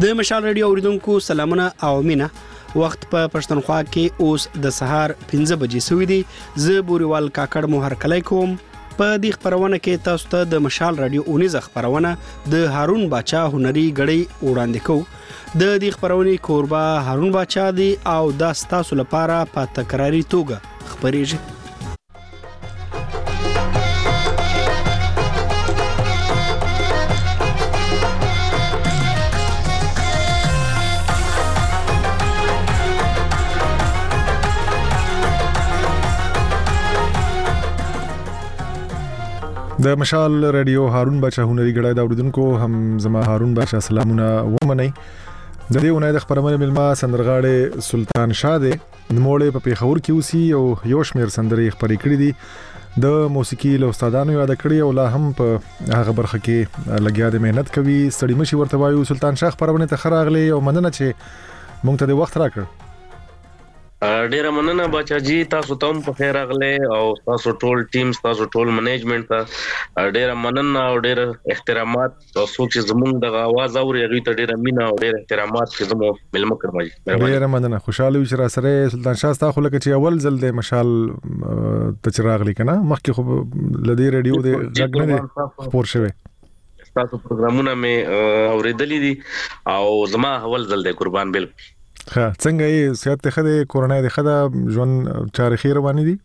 د مشال رادیو اوریدونکو سلامونه او مینه. وخت په پښتونخوا کې اوس د سهار 5 بجې سوي دي. زه بوريوال کاکړ مو هرکلی کوم. په دې خبرونه کې تاسو ته د مشال رادیو اونیز خبرونه د هارون باچا هنري غړي وړاندې کوو. د دې خبرونې کوربه هارون باچا دی او دا ستاسو لپاره په تکراری توګه خبرېږي. د مشال رادیو هارون باچا هنري غړي دا اوریدونکو هم زما هارون باچا سلامونه ومنئ. د دې اونۍ د خبرونه ملما سندرغاړي سلطان شاه دی نموړې په پیښور کې اوسي او یو شمېر سندرې خبرې کړې دي. د موسیقي له استادانو یاد کړی او لا هم په هغه برخه کې لګیا د مهنت کوي. ستړي مشي ورته وایو. سلطان شاه خبرونه ته خراغلي او مننه چې مونږ ته د وخت راکړ. ډیره مننه باچا جی، تاسو ته هم په خیر راغله او تاسو ټول ټیم تاسو ټول منیجمنت ته ډیره مننه او ډیره احترامات. تاسو چې زموږ د आवाज اوري هغه ته ډیره مینا او ډیره احترامات چې زموږ ملما کړمای. ډیره مننه. خوشاله یو چې را سره سلطان شاه تاسو لکه چې اول ځل د مشال ته چراغلی کنه مخکې خو لدی رادیو د غږ نه خبر شوی. تاسو پروګرامونه مې اوریدلې دي او زما اول ځل د قربان بل. ها څنګه یې صحت ته خده کورونا د خده ژوند چاري خیر رواني دي؟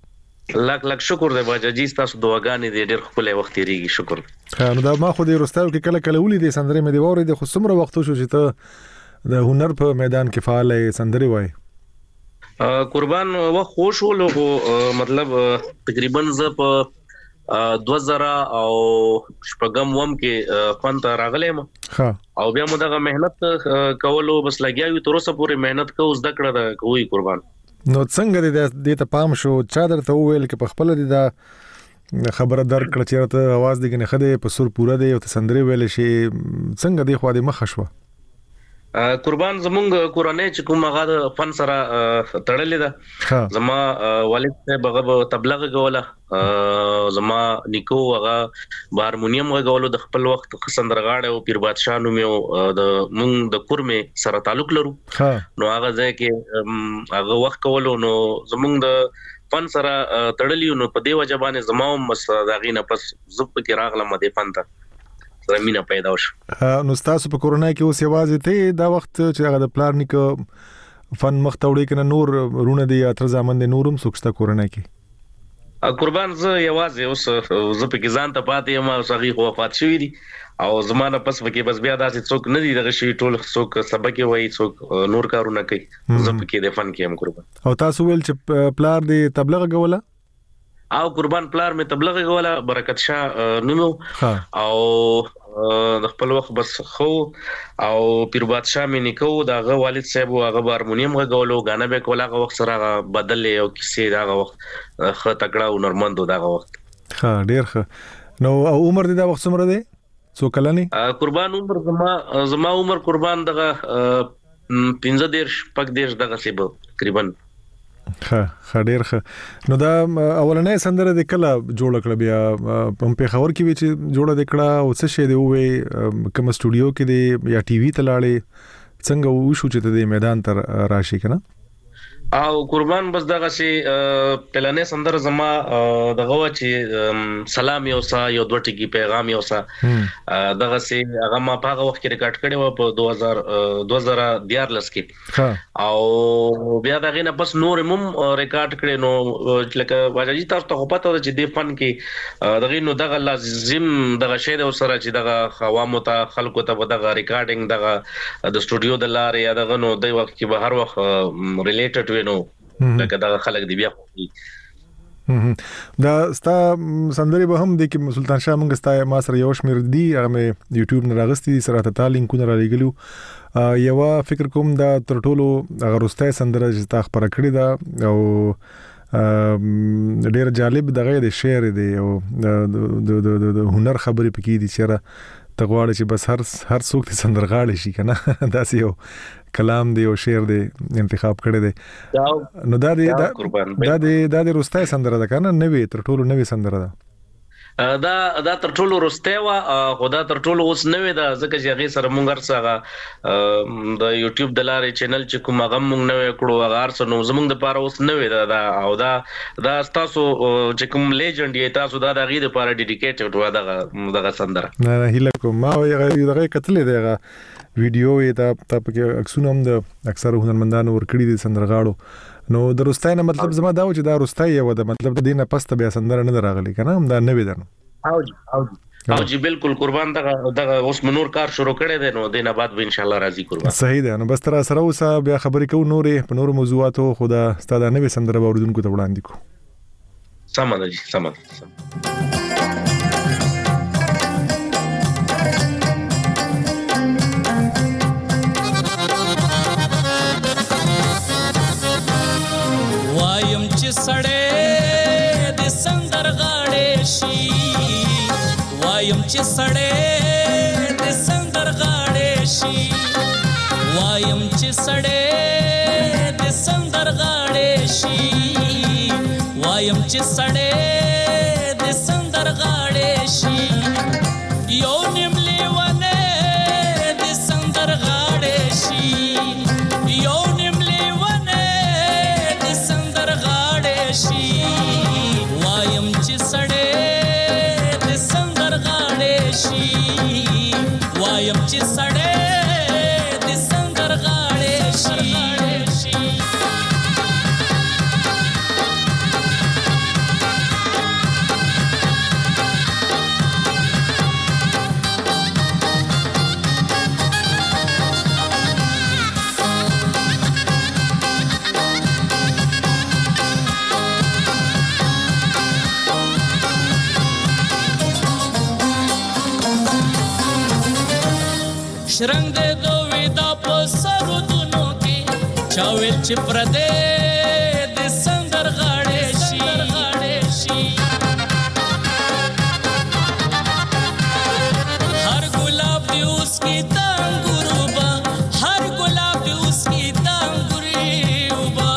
لک شکر دی باچا جی، تاسو دعاګانې دې ډېر خپل وخت تیریږي. شکر. ها نو دا ما خو دې رستاو کې کله ولې دې سندرې مې دی ووري د خو سمره وخت شو چې ته د هنر په میدان کې فعال سندرې وای. قربان وخت خوش ولغه مطلب تقریبا ز په 2000 او شپږم وم کې فن ته راغلم. ها او بیا موږ دغه مهنت کولو بس لګیاو تر اوسه پورې مهنت کوو زده کړه دا کوي قربان. نو څنګه دې ته پام شو چا درته وویل کې په خپل دې دا خبره در کړ چې ته आवाज دې نه خده په سر پورا دی او ته سندرې ویل شي څنګه دې خو دې مخ شو؟ قربان زمونږ کورنۍ چې کومه غاده فن سره تړلې ده. زما والد صاحب هغه تبلیغ غوله، زما نیکو هغه هارمونیم غوله د خپل وخت سندرغاړي او پیر بادشاه نوم یو د مونږ د کورمه سره تعلق لرو. نو هغه ځکه کې هغه وخت کولو نو زمونږ د فن سره تړلې نو په دی وجبانه زما مستداغي نه پس زب کې راغله مده فن ته زمينه پیدا وشو. نو تاسو په کورونا کې اوس یوازې ته دا وخت چې هغه د پلان نیک فن مختوړي کنه نور رونه دي اتر ځامن دي نورم سوکستا کورونا کې قربان ز یوازې اوس ز په کې ځان ته پاتې یم او صغیر وفات شوی دي او زمانه پس وکي بس بیا داسې څوک نه دي دغه شی ټول څوک سبق وایي څوک نور کارونه کوي. ز په کې د فن کې هم قربان. او تاسو ول چې پلار دی تبلیغ غوله او قربان پلار می تبلیغ غوله برکت شاه نومو او د خپل وخت بس خو او پیر بادشاه می نکو دغه والد صاحب هغه هارمونیم غولو غانه به کولاغه وخت سره بدل یو کیسه دغه وخت خ تکړه او نورمندو دغه وخت. ها ډیر ښه. نو عمر دې دا وخت څومره دی؟ څو کلنی؟ قربان عمر زما عمر قربان دغه 15 پک دیش دغه سی تقریبا. ها ډیر ښه. نو دا اولنې سندره د کله جوړ کړ بیا په خبر کې وی چې جوړه د کړه او څه شه دی وې کوم سټوډیو کې دی یا ټي وي ته لاړې څنګه وشو چې د میدان تر راشي کنه؟ او قربان بس دغه شی پلانې سندره زما دغه چې سلام یو سا یو دوه ټکی پیغام یو سا دغه شی هغه ما په هغه وخت کې ریکارډ کړی و په 2014 کې او بیا دغه نه پس نور مم ریکارډ کړی نو لکه واجی تاسو ته پته ده چې د فن کې دغه نو دغه لازم دغه شی د سره چې دغه عوامو ته خلکو ته دغه ریکارډینګ دغه د سټوډیو د لارې یا دغه نو د وخت کې به هر وخت ریلیټډ نو لکه دا خلک دی بیا دا ستا سندري به هم د کې سلطان شاه مونږ ستا ما سره یو شمیر دی هغه مې یوټیوب نه راغستې سره ته لینکونه را لګلو یو فکر کوم دا تر ټولو هغه رستای سندره چې تا خبره کړې ده او ډیر جالب دغه د شعر دی او د هنر خبرې پکې دي چې ته غواړې چې بس هر څوک ته سندرغاړي شي کنه داسې یو کلام دی او شعر دی انتخاب کړی دی. نو دا د رستای سندره ده کنه نوې تر ټولو نوې سندره ده. دا تر ټولو رسته وا خدا تر ټولو اوس نوې دا ځکه چې هغه سره مونږ سره د یوټیوب د لارې چینل چې کوم هغه مونږ نوې کړو هغه سره نو زمونږ د پاره اوس نوې دا او دا تاسو چې کوم لیجند یې تاسو دا د غي د پاره ډیډیکیټډ و دغه سندره نه هیله کوم ما دغه کتلې دغه ویډیو یې دا په کې اکسونه هم د اکثر هنرمندانو ورکړي دي سندرغاړو نو د روستای نه مطلب زما دا و چې دا روستای یو د مطلب د دینه پسته بیا سندره نه راغلی کنه هم دا نوې ده نو او جی بالکل قربان دغه اوس منور کار شروع کړی دی نو دینه بعد به ان شاء الله راضي قربان صحیح ده نو بس تر سره اوسه بیا خبرې کوو نورې په نورو موضوعاتو خدا ستاسو نوې سندره باوردونکو ته وړاندې کو سمه جی سمه وایم چې سړې د سندرغاړې شي وایم چې سړې د سندرغاړې شي وایم چې سړې د سندرغاړې شي وایم چې سړې د سندرغاړې شي یو نیملی ونه د سندرغاړې شي یو نیملی ونه د سندرغاړې شي وایم چې سړې د سندرغاړې شي وایم چې سړې د سندرغاړې شي شرنګ د دوی دا په سرودونو کې چاویل چې پردې د سندرغاړې شي هر ګلاب دی اوس کې تانګورو با هر ګلاب دی اوس کې تانګوري وبا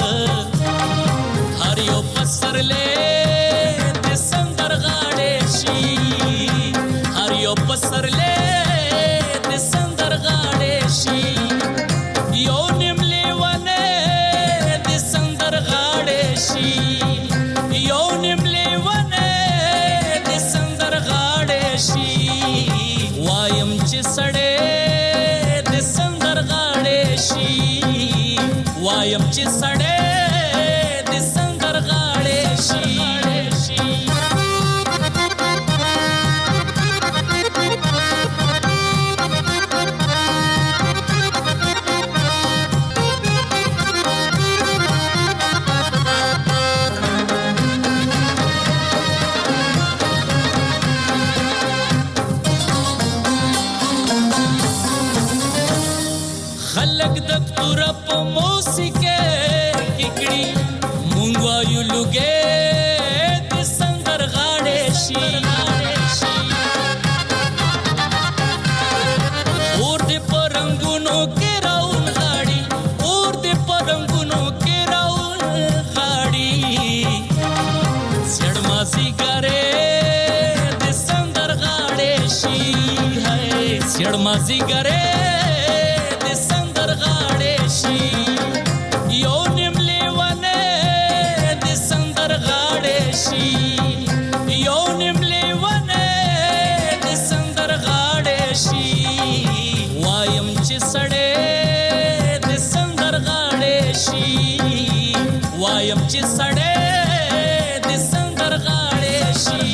هر یو پسرلې د سندرغاړې شي هر یو پسرلې سندرغاړې شي یو نیملی ونه د سندرغاړې شي یو نیملی ونه د سندرغاړې شي وایم چې سړې د سندرغاړې شي وایم چې سړې د سندرغاړې شي خلق د تورپ موسیقي ککړي مونږ وایو لګې د سندرغاړې شي اور دې پرنګونو کې راون غاړي اور دې پرنګونو کې راون غاړي سړماسي ګره د سندرغاړې شي هاي سړماسي ګره سندرغاړې شي یو نیملی ونه د سندرغاړې شي یو نیملی ونه د سندرغاړې شي وایم چې سړې د سندرغاړې شي وایم چې سړې د سندرغاړې شي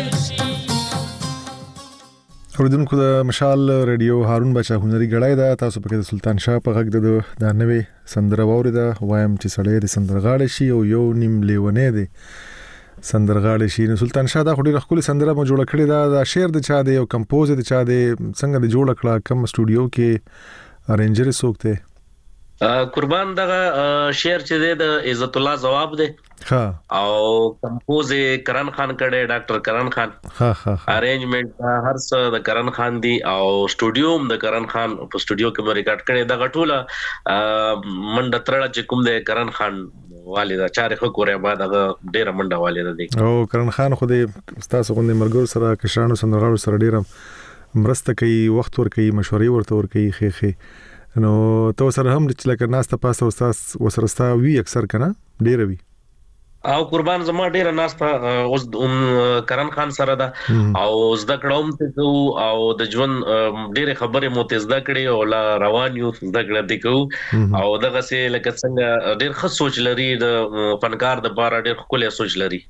اوریدونکو د مشال ریډیو هارون بچا هنري غړای دا تاسو په کې د سلطان شاه په غږ د نوې سندره واوریدا وایم چې سړی د سندرغاړې شي او یو نیم لیونه دی سندرغاړې شي نو سلطان شاه دا خوري خپل سندره مو جوړ کړی دا شعر د چا دی او کمپوز د چا دی څنګه د جوړ کړه کم سټوډیو کې ارنجر سوکته قربان دغه شعر چې دی د عزت الله جواب دی ها او کمپوز کرن خان کړي ډاکټر کرن خان ها ارینجمنت هر څه د کرن خان دی او سټوډیو د کرن خان په سټوډیو کې مې ریکارډ کړي د غټوله منډه ترړه چې کوم د کرن خان والده چارې خو کوریا بعد هغه ډیره منډه والده دی او کرن خان خو دې تاسو غوندې مرګور سره کشرانو سندرغاړو سره ډیره مرسته کوي وخت ور کوي مشورې ورته ور کوي خې نو تو سره هم چې لکه ناسته پاسه استاد وسرستا وی اکثر کنه ډیره وی او قربان زما ډیره ناسته اوس کرن خان سره ده او زده کړم ته او د ژوند ډیره خبره مو ته زده کړې او لا روان یو زده کړې دي کو او دغه سه لکه څنګه ډیر ښه سوچ لري د فنکار د بار ډیر خپل سوچ لري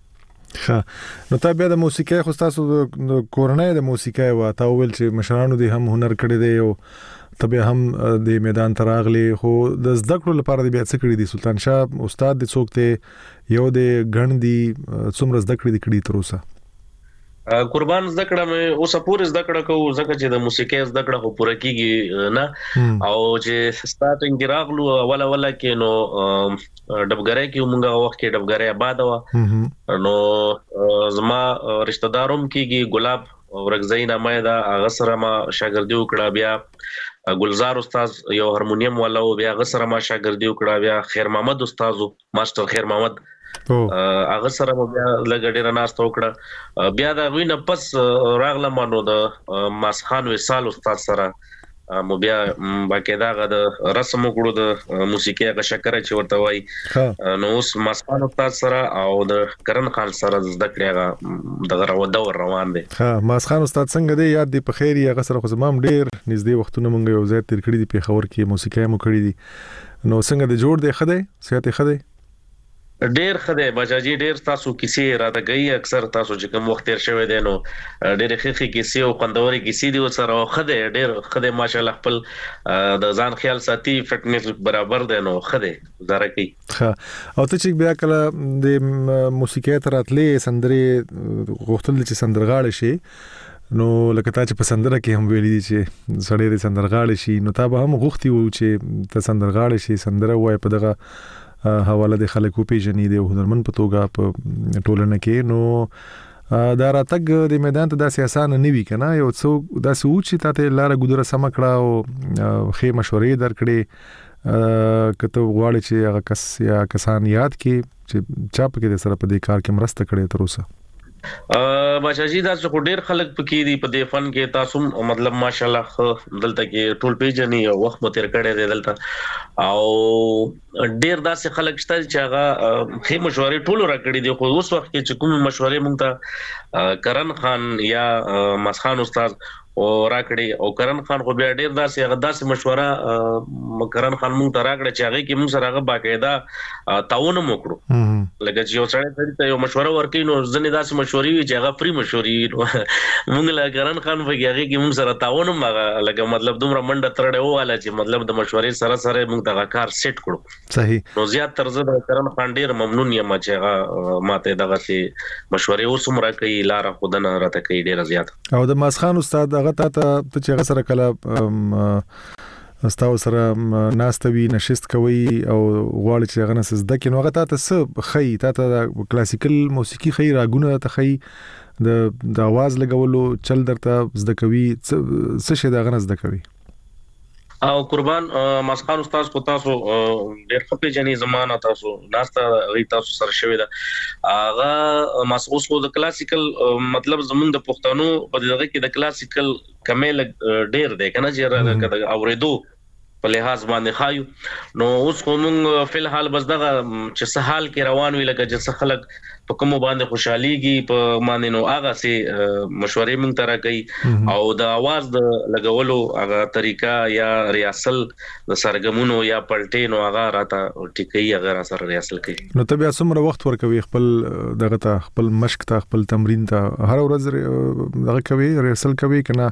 نو تا بیا د موسیقۍ خو تاسو د کورنۍ د موسیقۍ وا تا ویل چې مشرانو دي هم هنر کړی دی او تبه هم د میدان تراغلی خو د زده کړو لپاره د بیا څه کړی دي سلطان شاه استاد د څوک ته یو د غن دي څومره زده کړی تر اوسه قربان زده کړه مې اوسه پورې زده کړه کو ځکه چې د موسیقۍ زده کړه خو پوره کیږي نه او چې سٹارټینګ راغلو اوله کې نو ډبګرای کې مونږه وخت کې ډبګرای آباد و نو زما رشتہ داروم کېږي ګلاب ورغزین امایدا هغه سره ما شاګردي وکړه بیا ګلزار استاد یو هارمونیم والا او بیا هغه سره ما شاګردي وکړه بیا خیر محمد استاد ماستر خیر محمد هغه سره بیا لګ ډیر ناست وکړه بیا دا وینه پس راغله مانو د ماسخان وصال استاد سره مو بیا باقاعده غد رسم وکړو د موسیقي غ شکر چې ورته وای نو اوس ماسخان استاد سره او د کرن خان سره زده کړی دغه دور روان دي ماسخان استاد څنګه دی یاد دی په خیر یا غسر خو زمام ډیر نږدې وختونه مونږ یو ځای تیر کړی دی په خبر کې موسیقي مو کړی دي نو څنګه د جوړ دی خدای صحت خدای ډیر خدای بچاجي ډیر تاسو کیسې راته گئی اکثر تاسو چې کوم وخت تیر شوی دی نو ډیر خخي کیسې او قندوري کیسې دی سره خدای ډیر خدای ماشاالله خپل د ځان خیال ساتي فټنس برابر دی نو خدای زاره کوي او ته چې بیا کله د موسیقي تراتلې سندري غوښتل چې سندرغاړي شي نو لکه تا چې په سندره کې هم ویلي دي چې سړی د سندرغاړي شي نو تا به هم غوښتي وو چې ته سندرغاړي شي سندره وای په دغه حواله د خلکو پیژنې دی هنرمن په توګه په ټولنه کې نو دا راتګ د میدان ته د سیاست نه وی کنه یو څو د سوچ ته لار ګذره سم کړه او خې مشورې درکړي کته غواړي چې هغه کس یا کسان یاد کی چې چاپ کې د سره په دې کار کې مرسته کړي تر اوسه بچاجي دا څو ډیر خلک پکې دي په دې فن کې تاسو مطلب ماشاالله دلته کې ټول پیژنې او وخت مو تیر کړی دی دلته او ډیر داسې خلک شته چې هغه خې مشورې ټول راکړي دي خو اوس وخت کې چې کوم مشورې مونږ ته کرن خان یا مسخان استاد او راکړي او کرن خان خو بیا ډیر داسې مشوره کرن خان مونږ ته راکړي چې هغه کې مونږ سره هغه باقاعده تعاون وکړو لکه چې یو سړی ته یو مشوره ورکړي نو ځنې داسې مشورې وي چې هغه فری مشورې مونږ له کرن خان په هغه کې مونږ سره تعاون مغه لکه مطلب دومره منډه ترړې واله چې مطلب د مشورې سره مونږ ته کار سیټ کړو صحیح نو زیات ترزه د کرن خان ډیر ممنون یم چې هغه ماته دغه سي مشورې اوسمره کوي لار خودنه راته کوي ډیر زیات او د مسخان استاد ته چې هغه سره کله استاو سره ناستوي نشست کوي او غواړي چې هغه نس زده کینو هغه ته څه خي ته کلاسیکل موسیقي خي راګونه ته خي د आवाज لګولو چل درته زده کوي څه شي دا غنه زده کوي او قربان مسخان استاد کو تاسو ډېر خپې جنې زمانہ تاسو ناستا غي تاسو سره شوی دا هغه مسخوس کو د کلاسیکل مطلب زمونږ د پښتنو په دغه کې د کلاسیکل کمل ډېر دی کنه چې اوریدو په لحاظ باندې خایو نو اوس کوم فل حال بس دغه چې سهال کې روان وی لکه چې خلک په کوم باندې خوشحاليږي په باندې نو هغه سي مشورې مونږ ترا کوي او د आवाज د لګولو هغه طریقہ یا ریاسل د سرګمونو یا پلټې نو هغه راته ټیکي هغه سره ریاسل کوي نو ته بیا څومره وخت ورکوي خپل دغه ته خپل مشق ته خپل تمرین ته هر ورځ دغه کوي ریاسل کوي کنه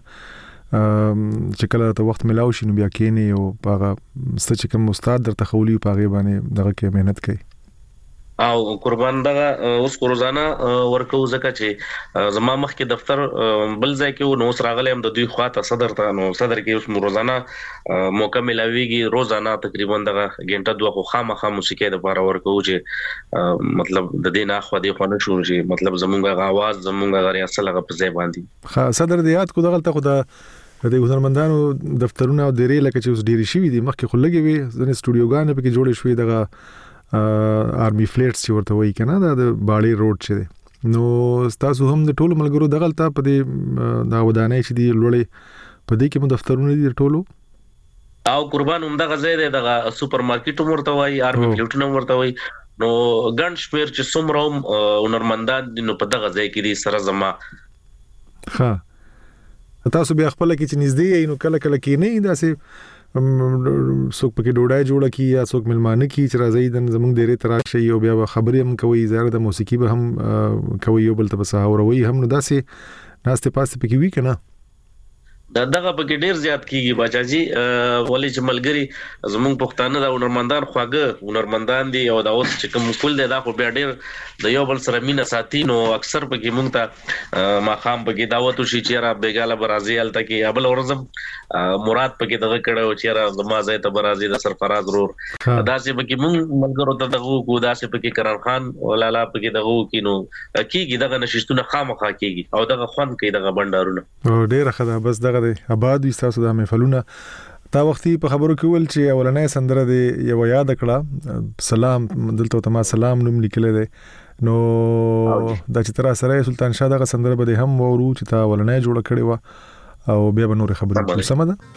چې کله ته وخت ملاو شي نو بیا کېنی او هغه ست چې کوم استاد درته خولي په هغه باندې دغه کې مهنت کوي او قربان دغه اوس روزانه ورکو زکه چې زما مخ کې دفتر بل ځای کې نو سراغلم د دوی خواته صدر ته نو صدر کې اوس روزانه موقع ملاويږي روزانه تقریبا دغه غنټه دوه خو خامخا موسیقي د بار ورکو چې مطلب د دینه خو د خو نه شو چې مطلب زمونږه आवाज زمونږه غری اصل غو په ځای باندې صدر د یاد کو دغه ته خو د هنرمندانو دفترونه او ډېری لکه چې اوس ډېری شي دي مخکې خلګي وي ځنې سټوډیوګان په کې جوړې شوې دغه آرمي فلیټس چې ورته وایي کنه دا د باړې روډ چې دی. نو تاسو هم د ټولو ملګرو دغلته په دې دا ودانۍ چې دی لوړې په دې کې مو دفترونه دي ټولو او قربان هم دغه ځای دی دغه سوپر مارکیټ ورته وایي آرمي فلیټونه ورته وایي. نو ګڼ شمیر چې څومره هنرمندان دي نو په دغه ځای کې دي سره زما. ها تاسو بیا خپل کې چې نږدې یې نو کله کله کې نه داسې څوک پکې ډوډۍ جوړه کی یا څوک ملمانه کی چې راځي د زمونږ ډېرې تراشي او بیا خبرې هم کوي زیاده د موسیقي به هم کوي یو بل ته بس اوروي هم نو داسې ناشته پاسه پکې وی کنه دغه پکې ډیر زیات کیږي باچاجي ولې چې ملګری زمونږ پښتانه د هنرمندان خواږه هنرمندان دي او دا اوس چې کوم کول دي دا خو بیا ډیر د یو بل سره مینه ساتي نو اکثر پکې مونږ ته ماقام پکې دعوت شي چې را بیګاله برازي الته کې ابل ورزم مراد پکې دغه کړه چې را زما ځای ته برازي د سرفراز رور دا چې پکې مونږ ملګرو ته دغه کو دا چې پکې قرار خان ولالا پکې دغه کینو کیږي دغه نشستونه خامخا کیږي او دغه خوند کوي دغه بندارونه ډیر خدا بس دغه آباد وي تاسو د محفلونه تا وختي په خبرو کې ول چې اولنې سندره دی یو یاد کړه سلام دلته ته ما سلام نوم لیکل دی نو د چې تر سره سلطان شاه دغه سندره به هم ورو چې تا اولنې جوړ کړي و او بیا به نور خبرې کوو سم ده.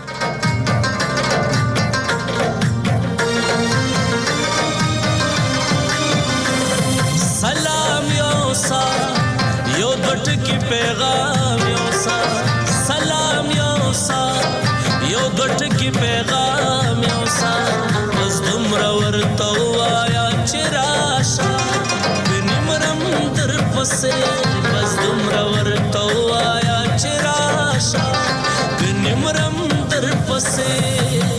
سلام یو سا یو دټ کی پیغام یو سا سلام یو سا یو دټ کی پیغام یو سا بس دومره ورته وایا چې راشه بنمرم در پسې بس دومره ورته وایا چې راشه بنمرم در پسې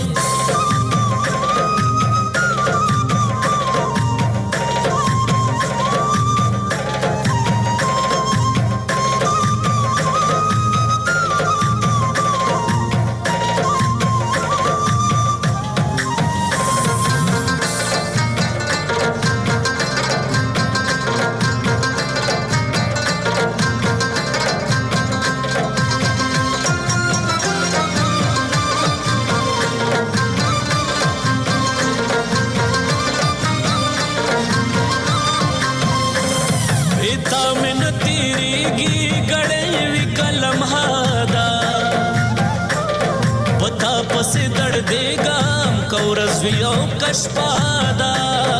شپادا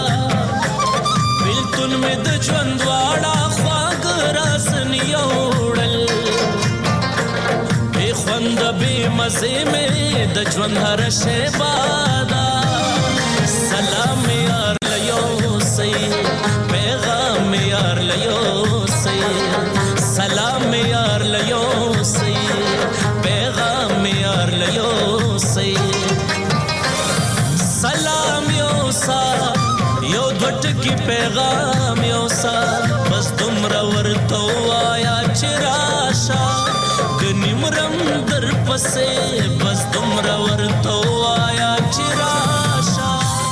بلتون می د ژوند واړه خواږه راز نیوړل به خوند به مزه می د ژوند هر شی بادا سلام یار لیو سی پیغام یار لیو سی سلام یار لیو سی پیغام یار لیو سی یو دټ کی پیغام یو سا بس دومره ورته وایا چې راشه ګنیمرم در پسې بس دومره ورته وایا چې راشه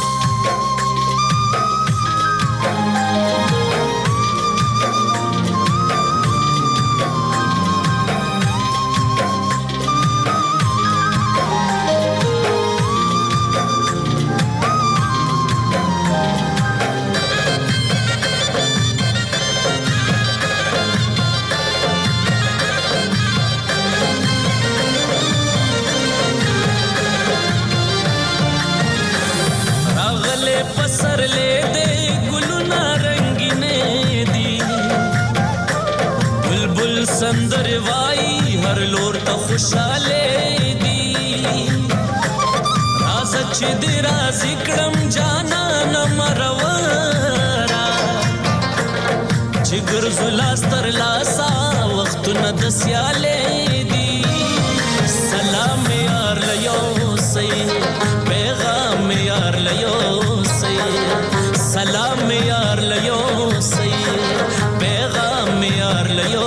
سندر وای هر لور ته خوشاله دی راز چې دی راز کړم جانا نمرورا چې ګرځولا ستر لاسا وختونه د سیاله دی سلام یار لیو سی پیغام یار لیو سی سلام یار لیو سی پیغام یار لیو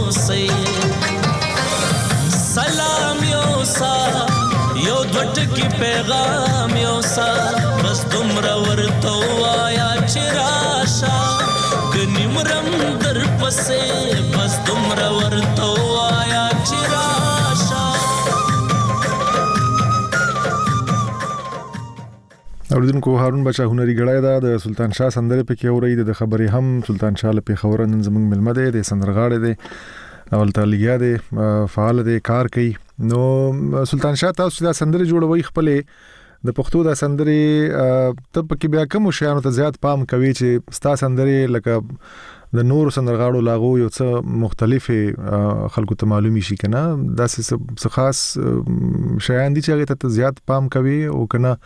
سلام یو سا یو دټ کی پیغام یو سا بس دومره ورته وایا چې راشه ګنیمرم در پسې بس دومره ورته وایا چې راشه اوریدونکو هارون بچا هنري غړای دا د سلطان شاه سندره پکې اوري د خبرې هم سلطان شاه له پیښور نن زموږ ملمه دی د سندرغاړي دی اول تلګیا دی فعال دی کار کوي نو سلطان شاه تاسو دا سندره جوړوي خپلې د پښتو د سندرې ته پکې بیا کوم شیانو ته زیات پام کوي چې ستا سندرې لکه د نور سندرغاړو لاغو یو څه مختلفه خلکو ته معلومي شي کنه دا څه خاص شیان دي چې هغه ته زیات پام کوي او کنه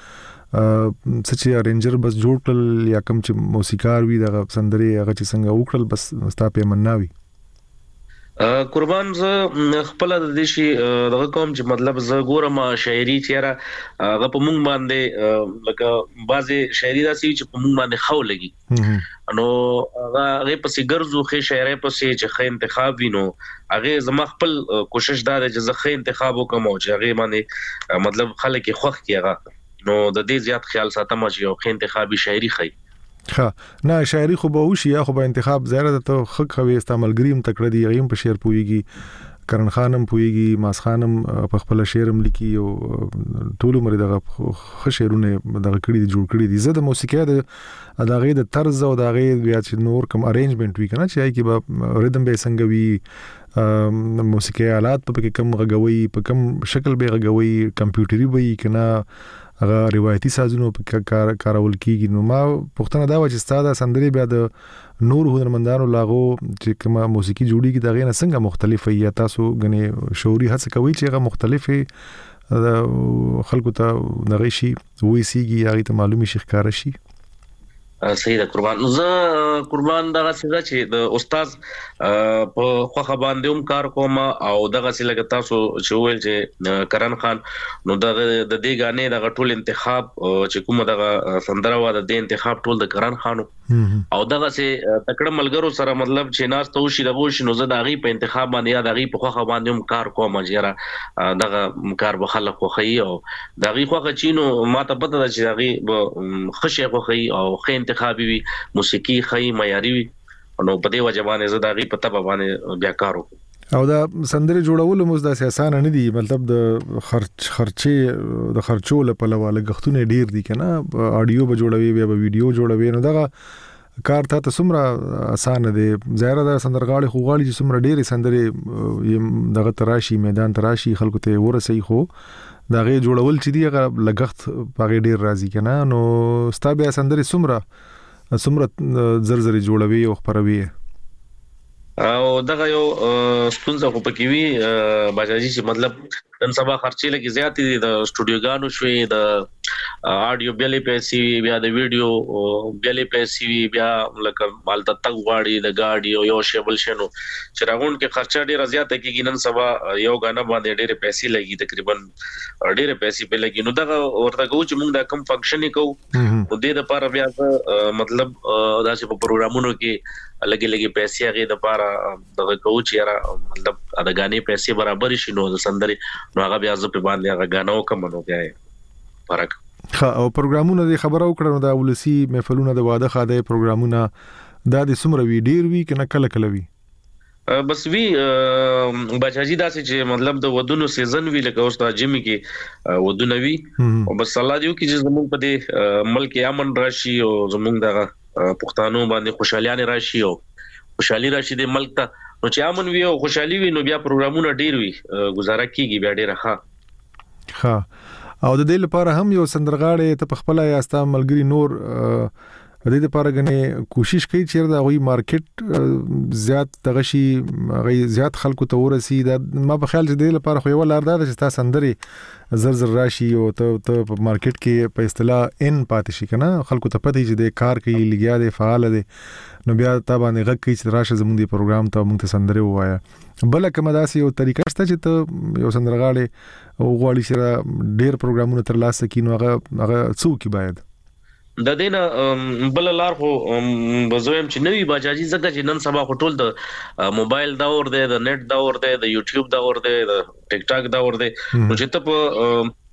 سچې ارنجر بس جوړ کړل یا کوم چې موسیقار وي د سندرې هغه چې څنګه وکړل بس ستا په منناوي قربان ز خپل د دې شي دغه کوم چې مطلب ز ګورم شاعري چیرې هغه په مونږ باندې لکه بعضي شاعري داسي چې په مونږ باندې خو لګي نو هغه پسې ګرځو خې شاعري پسې چې خې انتخاب وینو هغه زما خپل کوشش دا دی چې زه خې انتخاب وکم او چې هغه باندې مطلب خلک خوښ کیغه نو د دې زیات خیال ساتم چې یو خې انتخابي شاعري خې ها نه شاعري خو به وشي یا خو به انتخاب زیاده ته خک خوي استعمال ګریم تکړه دی غیم په شعر پويږي کرن خانم پويږي ماس خانم په خپل شعرم لیکي او ټول عمر دغه خشيرونه دغه کړي دي جوړ کړي دي زده موسیقي د دغه د طرز او دغه بیا چې نور کوم ارینجمنت وی کنه چې کی به ریدم به څنګه وی موسیقي آلات په کې کم غوي په کم شکل به غوي کمپیوټري وی کنه هغه روایتي سازونو په کارول کیږي نو ما پښتنه دا و چې ستاده سندري بیا د نور هنرمندانو لاغو چې کومه موسیقي جوړیږي دغه نه څنګه مختلفه یا تاسو غني شعوري هڅه کوي چې هغه مختلفه خلکو ته دغه شي وې سیږي هغه ته معلومي شي ښکار شي صحیح ده قربان زه قربان دغه څه چې د استاد په خوخه باندې هم کار کوم او دغه څه لګ تاسو چې ویل چې کرن خان نو دغه د دې غانې دغه ټول انتخاب چې کومه دغه سندره و د دې انتخاب ټول د کرن خانو او دغه څه تکړه ملګرو سره مطلب چې ناس ته وشي دغه شنو زه دغه په انتخاب باندې یا دغه په خوخه باندې هم کار کوم چې دغه کار به خلک خوخي او دغه خوخه چینو ماته پته ده چې دغه خشه خوخي او خې انتخابي وي موسیقي خې معیاري وي نو په دې وجبانه زه دغه په تبه باندې بیا کارو او دا سندره جوړول مو د اساسا نه دي مطلب د خرچو په لواله غختونه ډیر دي کنه اډیو به جوړوي به ویډیو جوړوي نو دغه کار ته سمره اسانه دي ظاهر ده سندرغاړي خو غاړي چې سمره ډیر سندره دغه تراشي میدان تراشي خلکو ته ورسي خو دغه جوړول چې دی هغه لګخت پاره ډیر راځي کنه نو ستابه سندره سمره زرزري جوړوي او خبروي او دغه یو ستونزه خو پکې وی باجاجي چې مطلب نن سبا خرچې لګي زیات دي د سټوډیوګانو شوي د اډیو بیلې پیسې بیا د ویډیو بیلې پیسې بیا لکه مالته تک واړي د گاډي یو شیبل شنو چې راغون کې خرچه ډیره زیات کیږي نن سبا یو غاڼه باندې ډیره پیسې لګي تقریبا ډیره پیسې په لګي نو دغه ورته کو چې موږ د کم فنکشن کو د دې لپاره بیا مطلب داسې په پروګرامونو کې لګي پیسې هغه د لپاره دغه کو چې را مطلب د غاڼې پیسې برابر شي نو د سندري نو هغه بیا ځپه باندې هغه غاڼو کوم نو بیا فرق او پروګرامونه د خبرو کړنو د ولسی محفلونو د واده خاده پروګرامونه د سمره وی ډیر وی کنه کله کله وی بس وی بچاجي داسې چې مطلب د ودونو سیزن وی لکه اوس د جمی کې ودونه وی او بس الله دې وکړي چې زموږ په دې ملک امن راشي او زموږ د پښتانو باندې خوشحالي راشي او خوشحالي راشي د ملک ته نو چې امن وی او خوشحالي وی نو بیا پروګرامونه ډیر وی گزاره کیږي بیا ډیر ښه او د دې لپاره هم یو سندرغاړي ته خپل یا استا ملګری نور د دې لپاره غني کوشش کوي چې دا غوي مارکیټ زیات تغشي غي زیات خلکو ته ورسي دا ما په خیال چې د دې لپاره خو یو لار ده چې تاسو سندري زر راشي او ته په مارکیټ کې په اصطلاح ان پاتې شي کنه خلکو ته پته چې د کار کوي لګیا دي فعال دي نو بیا تا باندې غږ کوي چې راشه زموږ دی پروګرام ته موږ ته سندري وایا بل کومه داسې یو طریقه شته چې ته یو سندرغاړي او غواړي چې ډیر پروګرامونه تر لاسه کینو هغه څوک باید د دینه بل لار خو بزویم چې نوې باجاجي زګه چې نن سبا خټول د موبایل دور دی د نت دور دی د یوټیوب دور دی د ټیک ټاک دور دی چې ته په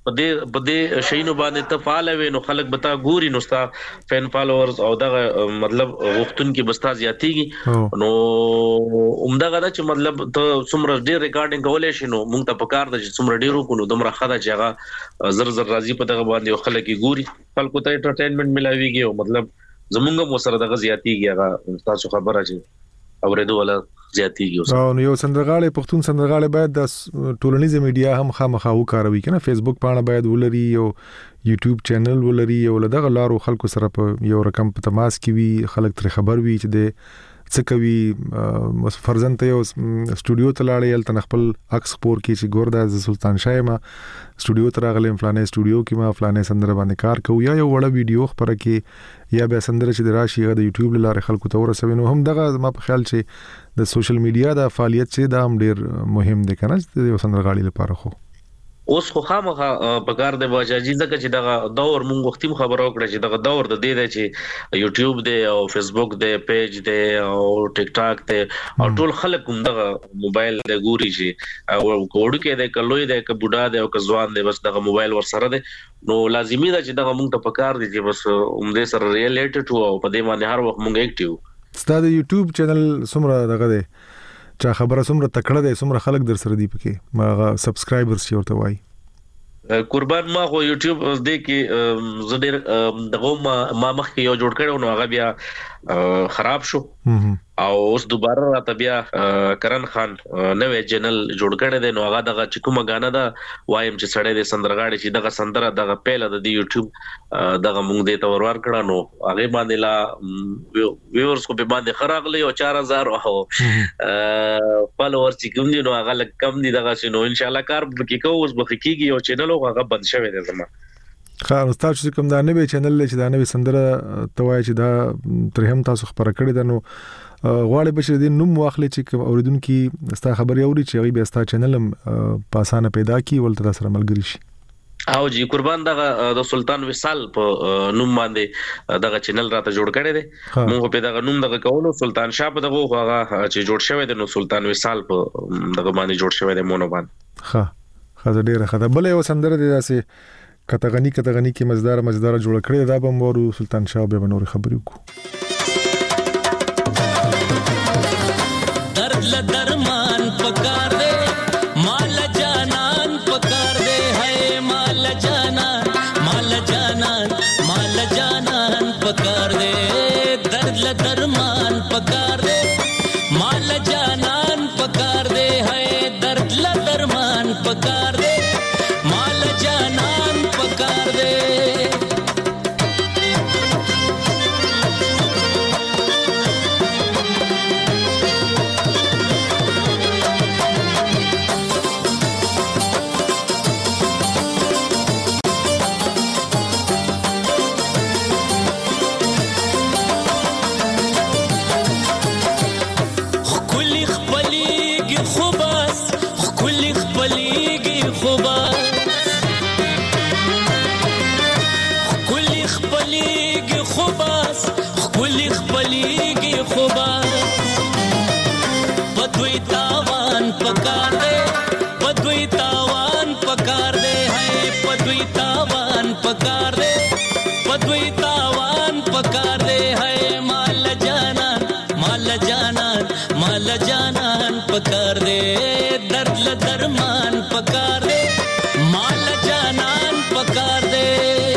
په دې شینو باندې ته فعال وې نو خلک بتا ګوري نو ستا فین فالوورز او دا مطلب وختون کې بستا زیاتیږي نو عمدغه دا چې مطلب ته څومره ډیر ریکارډینګ کولای شي نو مونږ ته پکار د چې څومره ډیرو کو نو دمره خدا چې هغه زر راضي په دغه باندې خلک ګوري خلکو ته انټرټینمنت ملاويږي او مطلب زمونږ مو سره دغه زیاتیږي هغه تاسو خبره چې اوریدو ولا زیاتیږي او یو سندرغاړي پښتون سندرغاړي باید د ټولنیزه میډیا هم خامخا وکاروي کنه فیسبوک پاڼه باید ولري او یوټیوب چینل ولري او دغه لارو خلکو سره په یو رقم په تماس کې وي خلک تر خبر وي چې د څه کوي فرزند ته یو سټوډیو ته لاړې ال تن خپل عکس پور کې چې ګوردا ز سلطان شاه ما سټوډیو ته راغلم فلانه سټوډیو کې ما فلانه سندره باندې کار کوي یا یو وړه ویډیو خبره کې یا به سندره چې راشي د یوټیوب لاره خلکو ته ورسوي نو هم دغه ما په خیال چې د سوشل میډیا د فعالیت چې دا هم ډیر مهم دی کنه چې یو سندرغاړي لپاره خو اوس خو خامخا پکار دی واجی ځکه چې دغه دور مونږ وختیم خبرو کړه چې دغه دور د دې دی چې یوټیوب دی او فیسبوک دی پیج دی او ټیک ټاک دی او ټول خلک هم دغه موبایل دی ګوري چې او کوډ کې دی کلوې دی ک بوډا دی او ک ځوان دی بس دغه موبایل ور سره دی نو لازمي ده چې دغه مونږ ته پکار دی چې بس دې سره ریلیټډ او په دې باندې هر وخت مونږ اکټیو ستاسو یوټیوب چینل څومره دغه دی چا خبره څومره تکړه دی څومره خلک در سره دی پکې ما سبسکرایبرز شي ورته وای قربان ما خو یوټیوب دې کې زډیر دغه ما مخ کې یو جوړ کړو نو هغه بیا خراب شو او اوس دوباره راته بیا کرن خان نوې چینل جوړ کړی دی نو هغه دغه چې کومه غانا دا وایم چې سړی د سندرغاړي چې دغه سندره دغه پیله د یوټیوب دغه مونږ دې ته ورور کړه نو هغه باندې لا ویورز کو په باندې خراغلی او 4000 او فالوورز چې کوم دي نو هغه لکه کم دي دغه شنو ان شاء الله کار کې کوو بس بخکیږي یو چینل هغه بند شوی دی زما خا تاسو کوم دا نوې چینل چې دا نوې سندره توای چې دا تر هم تاسو خبره کړی دا نو غواړي بشری دین نوم واخلي چې اوریدونکو ستا خبري اوري چې غي به ستا چینل په اسانه پیدا کی ولته سره ملګری شي او جی قربان دغه د سلطان وصال په نوم باندې دغه چینل راته جوړ کړی دی موږ په دغه نوم دغه کولو سلطان شاه په دغه هغه چې جوړ شوی دی نو سلطان وصال په دغه باندې جوړ شوی دی مونږ باندې ها ډیره خدا بل یو سندره دی داسې کتغنی کې مزدار جوړ کړی دا به مورو سلطان شاه به نور خبرې وکړو درمان पकार दे माल जानन पकार दे है माल जानन पकार दे दर्द दरमान पकार दे माल जानन पकार दे है दर्द दरमान पकार दे माल जानन पकार दे पकार दे दर्द दरमान पकार दे माल जानन पकार दे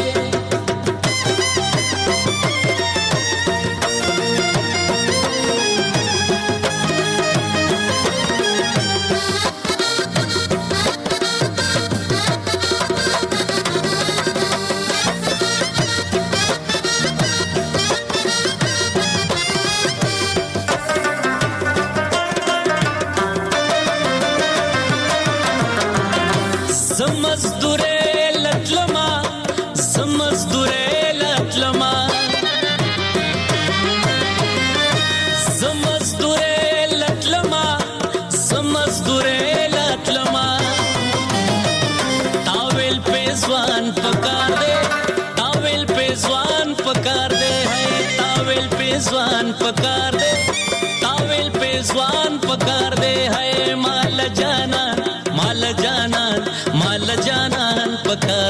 पकार दे तावेल पे ज़वान पकार दे है माल जानन पकार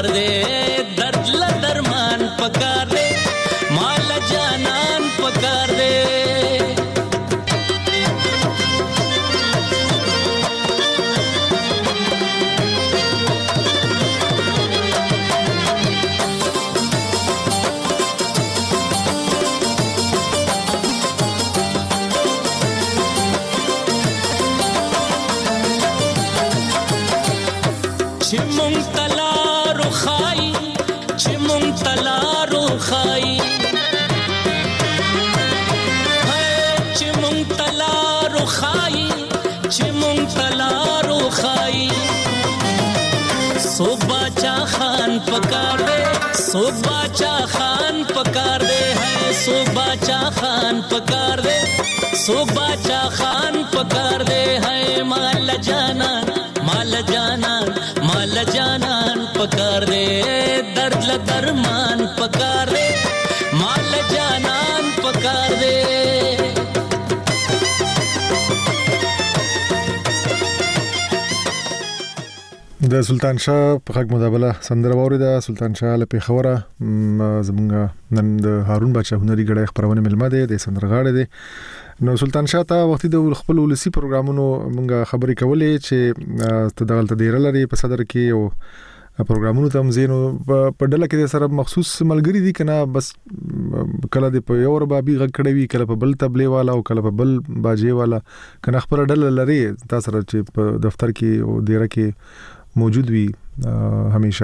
पकार दे सो बाचा खान पकार दे है सो बाचा खान पकार दे सो बाचा खान पकार दे है माल जानान पकार दे दर्द ल दरमान पकार दे माल जानान पकार दे د سلطان شاه په حق مدابله سندره وریده. سلطان شاه له پیښوره زمونږ نن د هارون بچا هنري غړي خبرونه ملمه ده د سندرغاړي ده. نو سلطان شاه ته وخت د خپل ولسی پروګرامونو مونږه خبرې کولې چې ته دغلت ډیر لري په صدر کې او پروګرامونو ته مزینو په ډله کې سره مخصوص ملګری دي کنه بس کله د په یو ربابي غکړوي کله په بل تبلې والا او کله په بل باجی والا کنه خپل ډله لري تاسو سره چې په دفتر کې او ډیره کې موجود وي همیشه.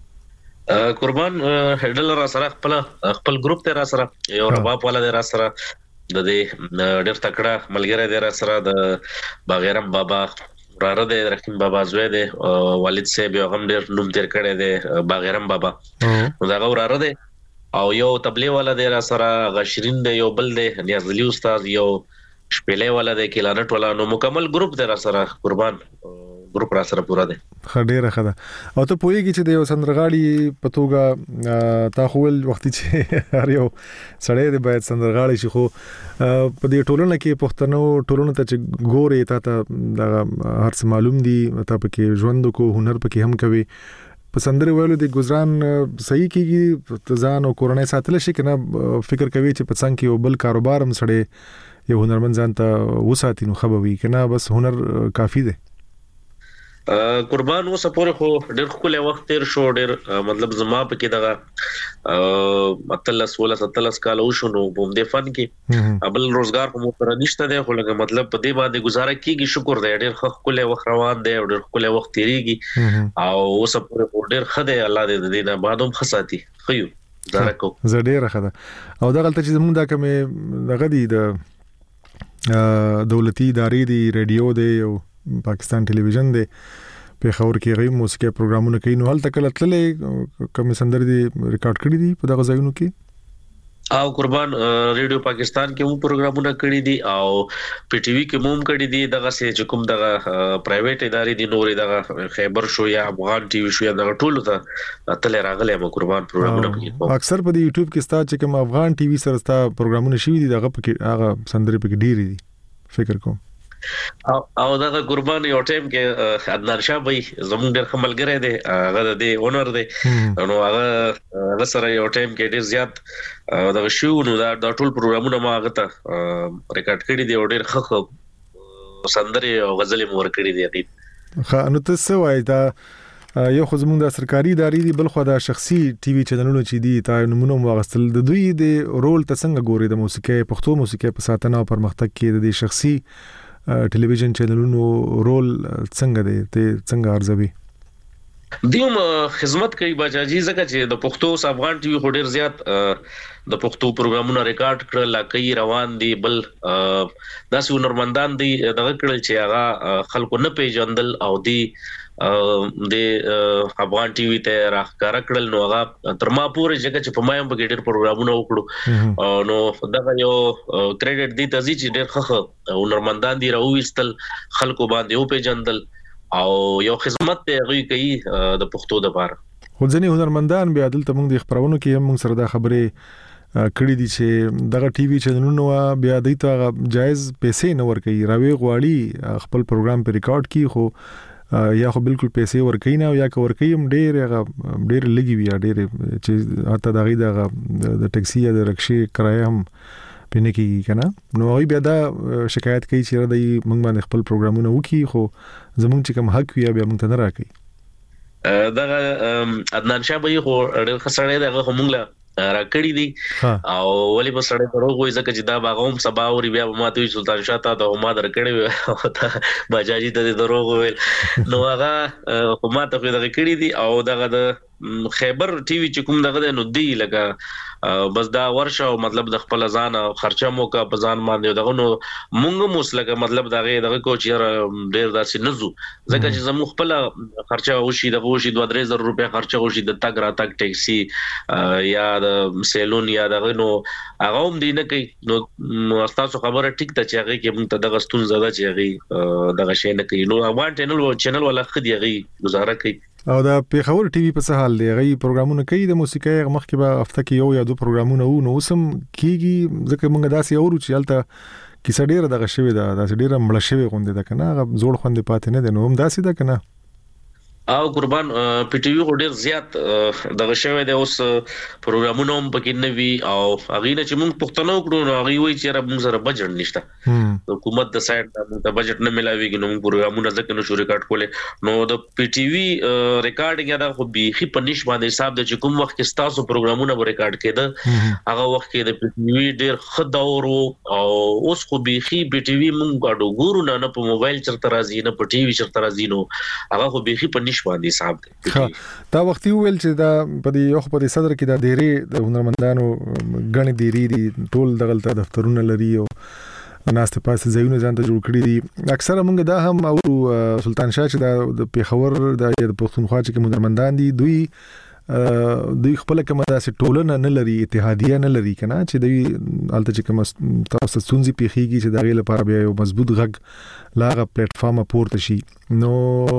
قربان هډل را سره خپل ګروپ ته را سره یو رباب والا را سره د دې ډېر تکړه ملګری دی را سره د باغیرم بابا راره دی رحیم بابا زوی دی والد صاحب یو هم ډېر نوم تیر کړی دی باغیرم بابا دا غوړاره دی او یو تبلیغ والا دی را سره غشرین دی یو بل دی نیازلی استاد یو شپېلې والا دی کلانټ والا نو مکمل ګروپ دی را سره قربان ګروپ را سره پورا دی. خډيره خده او ته پوهیږي چې د یو سندرغاړي په توګه تا خو ول وخت چې هر یو سړی دی باید سندرغاړي شي خو په دې ټولنه کې پښتنو ټولنه ته چې ګوري ته هر څه معلوم دي ته پکې ژوند کو هنر پکې هم کوي په سندره ویلو د گزاران صحیح کیږي ځان او کورنۍ ساتل شي کنه فکر کوي چې په څنګه یو بل کاروبار هم سړی یو هنرمند ځان ته وساتي نو خبوي کنه بس هنر کافی دی. قربان اوس پورې خو ډېر خپل وخت تیر شو ډېر مطلب زما پکې دغه اتلس ولا 17 کال وشو نو په دې فن کې ابل روزګار کوم پر نشته دی خو لکه مطلب په دې باندې گزاره کیږي شکر دی ډېر خپل وخت روان دی ډېر خپل وخت تیریږي او اوس پورې ډېر خدای الله دې نه بعدوم خصاتي خيو زارکو زړه خده او دا غلطه چې زموږ دا کومه دغه دی د دولتي ادارې دی ریډیو دی او پاکستان ټلویزیون دی په خبر کې غي موسیقي پروګرامونه کوي نو هلته کله تللې کوم سندر دی ریکارډ کړی دی په دغه ځایونو کې او قربان ریډیو پاکستان کې مو پروګرامونه کړی دي او پی ټی وی کې مو کړی دي دغه سه کوم دغه پرایویټ ادارې دي نورې دغه خیبر شو یا افغان ټي وی شو یا دغه ټولو ته تلې راغلي مو قربان پروګرامونه کوي اکثر په یوټیوب کې ستا چې کوم افغان ټي وی سره ستا پروګرامونه شوي دي دغه پکې هغه سندرې پکې ډېری دي فکر کوم او دا قربان یو ټیم کې عدنان شاه بھائی زموږ ډېر خملګری دی هغه د اونر دی نو هغه سره یو ټیم کې ډېر زیات دا شو نو دا ټول پروګرامونه ما هغه ته ریکارډ کړی دی او ډېر ښه سندرې او غزلې مور کړی دی. خا نو تاسو وایي دا یو خو زموږ د سرکاري ادارې دی بل خو د شخصي ټي وي چینلونو چې دي تا نمونه واغستل د دوی د رول ته څنګه ګوري د موسیقي پښتو موسیقي په ساتنه او پرمختګ کې د شخصي ټلویزیون چینلونو رول څنګه دی ته څنګه ارزوي دیوم خدمت کوي بچاجي ځکه چې د پښتو افغان ټي وي ډېر زیات د پښتو پروګرامونه ریکارډ کړل لکه روان دي بل داسې هنرمندان دي دغه کړل چې هغه خلکو نه پیژندل او دی د افغان ټي وي ته راخکاره کړل نو هغه تر ما پورې چې په مایم په ګډر پروګرامونه وکړو نو دا یو کریډټ دی ته چې ډېر ښه هنرمندان دي راوېستل خلکو باندې او پیژندل او یو خدمت ته غوي کوي د پښتو د بار خو ځنې هنرمندان بیا دلته موږ د خبرونو کې موږ سره دا خبرې کړې دي چې دغه ټي وي چینلونو بیا د ته جایز پیسې نه ورکوي راوي غواړي خپل پروګرام په ریکارډ کی خو یا خو بالکل پیسې ورکوي نه یا که ورکوي هم ډېر لګي وي ډېر چې حتی دغه د ټیکسي یا د رکشې کرایه هم پینې کیږي کنه نو هغه بیا دا شکایت کوي چې د موږ باندې خپل پروګرامونه وکي خو زمونږ چې کوم حق وي بیا موږ ته نه راکړي دا عدنان شاه بھائی خو ډېر خسړې دغه همغله راکړی دي او ولی په سړی دروغ وای ځکه چې دا باغوم سبا اوري بیا ماته سلطان شاه ته د ما درکړی او ته بجاجي ته دروغ ویل نو هغه ماته خو دغه کړی دي او دغه د خیبر ټي وي چې کوم دغه نو دی لکه بس دا ورشه او مطلب د خپل ځان خرچه مو کا په ځان باندې دغه نو مونږ مسلګه مطلب دغه کو چې ډیر داسې نزو ځکه چې زمو خپل خرچه وشي د وشي 2-3000 روپیا خرچه وشي د تګ را تک ټیکسي یا د سیلون یا دغه نو هغه هم دی نه کوي نو تاسو خبره ټیک ته چې هغه کې مونږ ته دغه ستون زده چې هغه دغه شی نه کوي نو وان چینل ولا خدي هغه گزاره کوي او دا پیښور ټي وي په څه حال دی غي پروګرامونه کوي د موسیقي مخکې به هفته کې یو یا دوه پروګرامونه وو نو سم کیږي ځکه موږ داسې اورو چې الته کیسه ډیره دغه شوی دا ډیره مړ شوی غونډه ده کنه هغه زوړ خوند پاتې نه دی نو هم داسې ده کنه او قربان پی ټی وی ډیر زیات دغه شوی دی اوس پروګرامونه هم پکې نه وی او هغه نه چې موږ پښتنو کړو نو هغه وایي چې موږ سره بجټ نشته حکومت د سایډ د بجټ نه ملاويږي نو موږ پروګرامونه ځکه نو شو ریکارډ کولې نو د پی ټی وی ریکارډینګ دا خو به پنیش باندې حساب د چې کوم وخت کې تاسو پروګرامونه به ریکارډ کېده هغه وخت کې د پی ټی وی ډیر خداور او اوس خو به پی ټی وی موږ غاډو ګورو نه په موبایل چرته راځي نه په ټي وی چرته راځي نو هغه خو به پنیش باندې حساب دی دا وختي ویل چې دا په دې یو په دې صدر کې دا ډېری د هنرمندانو غني ډېری دي ټول دغلت دفترونه لري او ناسته پاسه ځایونه ځان ته جوړ کړی دي اکثره موږ دا هم او سلطان شاه چې د پیښور د پښتونخوا چې هنرمندان دي دوی خپل کومه داسې ټولنه نه لري اتحادیه نه لري کنه چې دوی الته چې کوم تاسو ستونزې پیخيږي چې دغه لپاره بیا یو مضبوط غږ لاغه پلیټ فارم پورته شي نو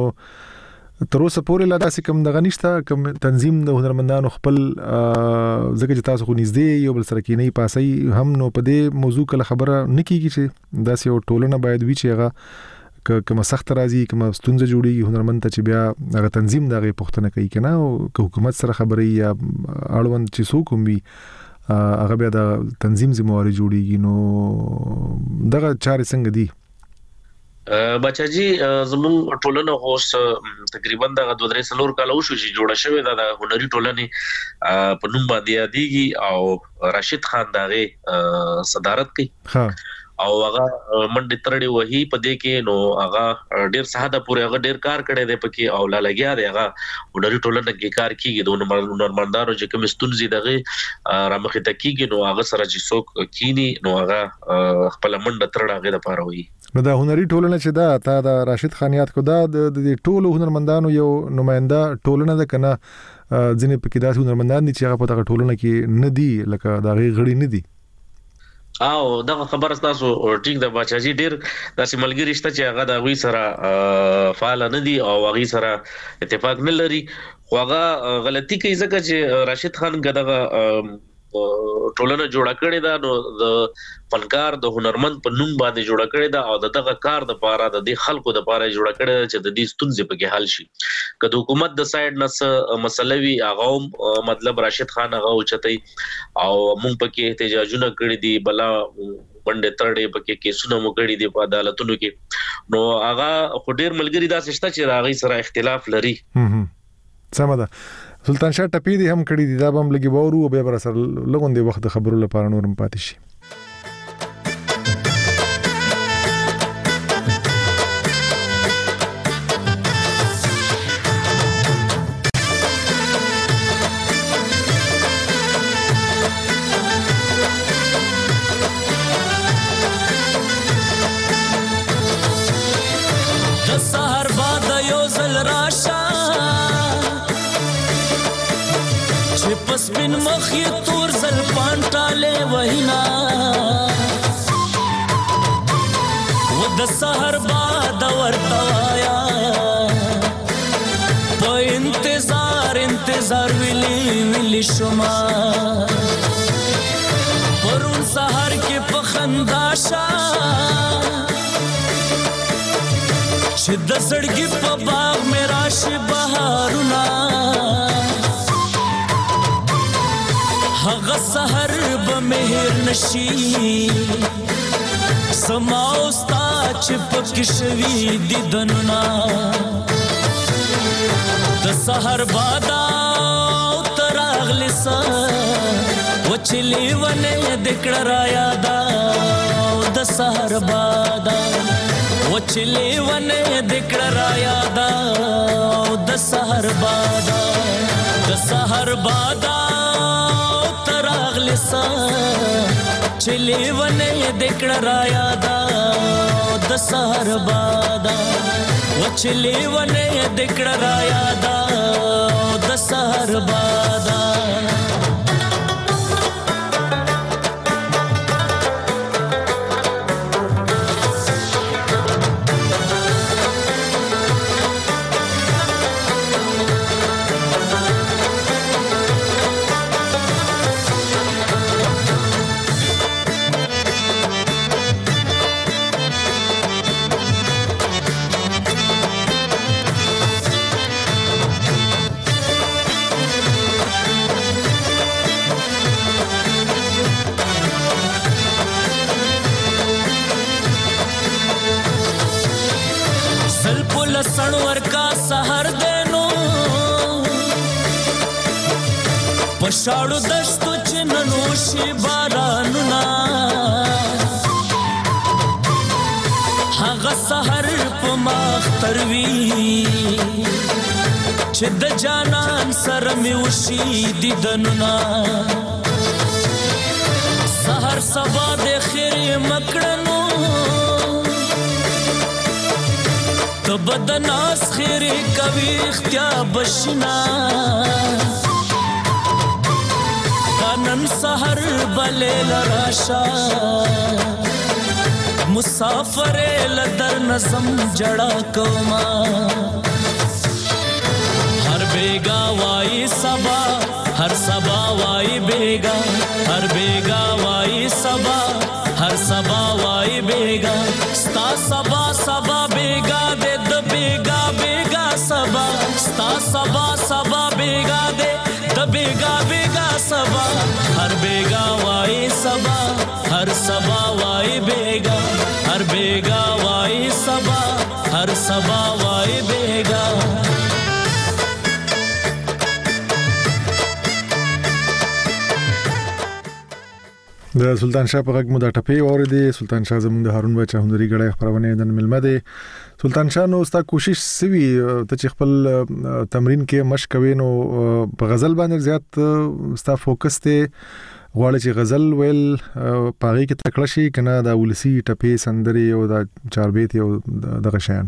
تر اوسه پورې لا داسې کوم دغه نشته کوم تنظیم د هنرمندانو خپل ځکه چې تاسو خو نږدې یو بل سره کې نه پاسي هم نو په دې موضوع کله خبره نکېږي چې داسې یو ټولنه باید وي چې هغه کوم سخت راځي کوم ستونزه جوړيږي هنرمند ته چې بیا هغه تنظیم دغه پښتنه کوي کنه او حکومت سره خبري یا اړوند چې څوک وي هغه بیا د تنظیم ذمہواری جوړيږي نو دغه چارې څنګه دي بچا جی زمون ټولنه اوس تقریبا دغه 2-3 کال وشو چې جوړه شوې ده د هنري ټولنې په نوم باندې یادېږي او راشد خان دغه صدارت کوي او هغه منډه ترړي وਹੀ په دې کې نو هغه ډیر ساده پورې هغه ډیر کار کړي دی پکې او لا لګیا دی هغه هنري ټولنه کې کار کوي د هنرمندانو چې کوم ستونزې دغه رامخې ته کیږي نو هغه سره چې څوک کینی نو هغه خپل منډه ترړه هغه د پاره وي نو دا هنري ټولنه چې دا تا د راشد خان یاد کو دا د ټولو هنرمندانو یو نماینده ټولنه ده کنه ځینې پکې داسې هنرمندان دي چې هغه په دغه ټولنه کې نه دي لکه دا غړي نه دي او دغه خبر تاسو ټیک د بچاجي ډیر داسې ملګری شته چې هغه د غوي سره فعال نه دي او غوي سره اتفاق نه لري خو هغه غلطي کوي ځکه چې راشد خان غدغه ټولنه جوړه کړې ده نو د فنکار د هنرمند په نوم باندې جوړه کړې ده او دغه کار د پاره د خلکو د پاره جوړه کړې ده چې د دې ستونزې په کې حل شي کله حکومت د سایډ نس مسلوي هغه مطلب راشد خان هغه اوچتای او مونږ په کې احتجاجونه کړې دي بلا باندې ترړې په کې کیسونه مو کړې دي په عدالتونو کې نو هغه خډیر ملګری داسې شته چې راغی سره اختلاف لري سم ده سلطان شاه ټپی دي هم کړی دي دا هم لګي وورو او به بر سره لګوندې وخت خبرو لپاره نورم پاتې شي سپین مخ یې تور زل پانټاله وینا و د سحر باد ورتوایا په انتظار ویلی شما پرون سحر کې په خنداشا چې د سړګي په باغ مې راشي بهارونه هغه سحر به مهر نشي سما اوستا چې پکې شوي دي دنونه د سحر بادا تراغلی سا وچلی ونه دکړه را یادا د سحر بادا وچلی ونه دکړه را یادا د سحر بادا سا چلی ونه دکړه را یادا د سحر بادا و چلی ونه دکړه را یادا د سحر بادا سنور کا سحر دینو پشاړو دشتو چننو شي بارانونا هغه سحر په مختر وی چې د جانان سره می وشي دیدنونا سحر سبا د خیر مکړنو تو بدناس خیری کوي اختیا بشنا کانن سحر بلیل راشا مسافر لدر نظم جڑا کوما ہر بیگا وائی سبا ہر سبا وائی بیگا ہر بیگا وائی سبا ہر سبا وائی بیگا ستا سبا سبا بیگا دے د بیگا بیگا سبا ستا سبا سبا بیگا دے د بیگا بیگا سبا ہر بیگا وائی سبا ہر سبا وائی بیگا ہر بیگا وائی سبا ہر سبا وائی بیگا د سلطان شاه په غږ مو د ټپې اوریدي. سلطان شاه زموږ د هارون بچا هنري غړی خبرونه د ملمه دي. سلطان شاه نو ستا کوشش سوي ته چې خپل تمرین کې مشق کوي نو په غزل باندې زیات ستا فوکس ته غواړي چې غزل ویل پاغي کې تکړه شي کنه د ولسی ټپې سندري او د چاربیت او د غشان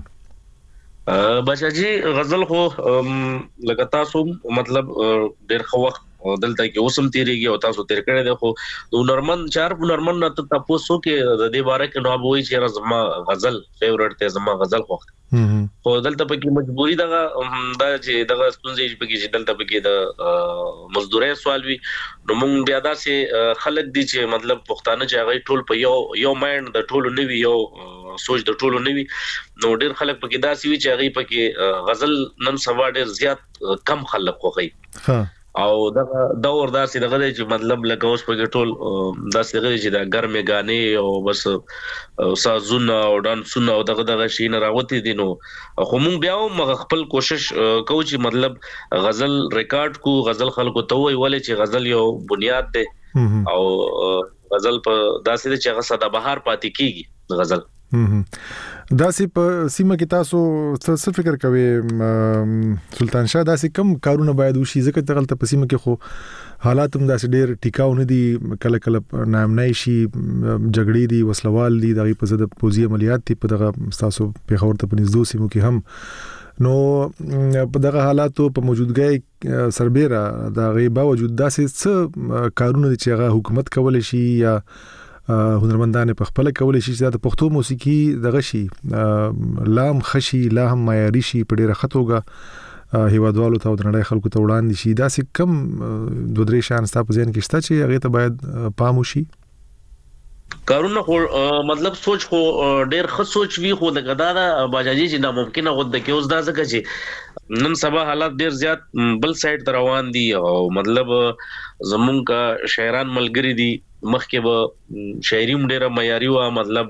بچا جی غزل خو لکه تاسو مطلب ډېر خو وخت دلته کې اوسم تیریږي او تاسو تیر کړی دی خو نورمن نه تاسو کې د دې باره کې نو وایي چې زما غزل فیورټ ته زما غزل خوښ خو دلته پکې مجبوری دا چې دغه ستونزې پکې چې دلته پکې د مزدوري سوال وي نو مونږ بیا دا چې خلک دي چې مطلب پښتانه چې هغه ټول په یو مایند د ټولو نوي یو سوچ د ټولو نوي نو ډېر خلک پکې دا سوي چې هغه پکې غزل نن سبا ډېر زیات کم خلک خوښي او دا دور داسې دغه چې مطلب لکه اوس په ټول داسې دغه چې دا ګرمه غانې او بس سازونه او ډانسونه او دغه شي نه راوتی دي نو خو مونږ بیا هم خپل کوشش کوو چې مطلب غزل ریکارډ کو غزل خلکو ته وایي ولې چې غزل یو بنیاد ده او غزل په داسې چې هغه ساده بهار پاتې کیږي غزل داسې په سیمه کې تاسو څه فکر کوئ سلطان شاه داسې کم کارونه باید وشي ځکه دغلته په سیمه کې خو حالات هم داسې ډېر ټیکاو نه دي کله کله نامنای شي جګړې دي وسلوال دي دغه په ضد پوځي عملیات دي په دغه تاسو پیښور ته په نږدې سیمو کې هم نو په دغه حالاتو په موجودګۍ سربېره د غي باوجود داسې څه کارونه چې هغه حکومت کولای شي یا هنرمندان په خپل کولای شي چې د پښتو موسیقي دغه شي لام خشي لا هم معیاري شي په ډیره خطوګه هیوادوالو ته د نړۍ خلکو ته وړاندې شي داسې کم دوه درې شان ستا په ذهن کې شته چې هغه ته باید پام وشي کارونه خو مطلب سوچ خو ډېر ښه سوچ وی خو د غدا باجاجي چې ناممکنه غوډه کې اوس دا ځکه چې نن سبا حالات ډېر زیات بل سایډ ته روان دي او مطلب زمونږ کا شاعران ملګری دي مخکې به شاعري ډېره معیاري و مطلب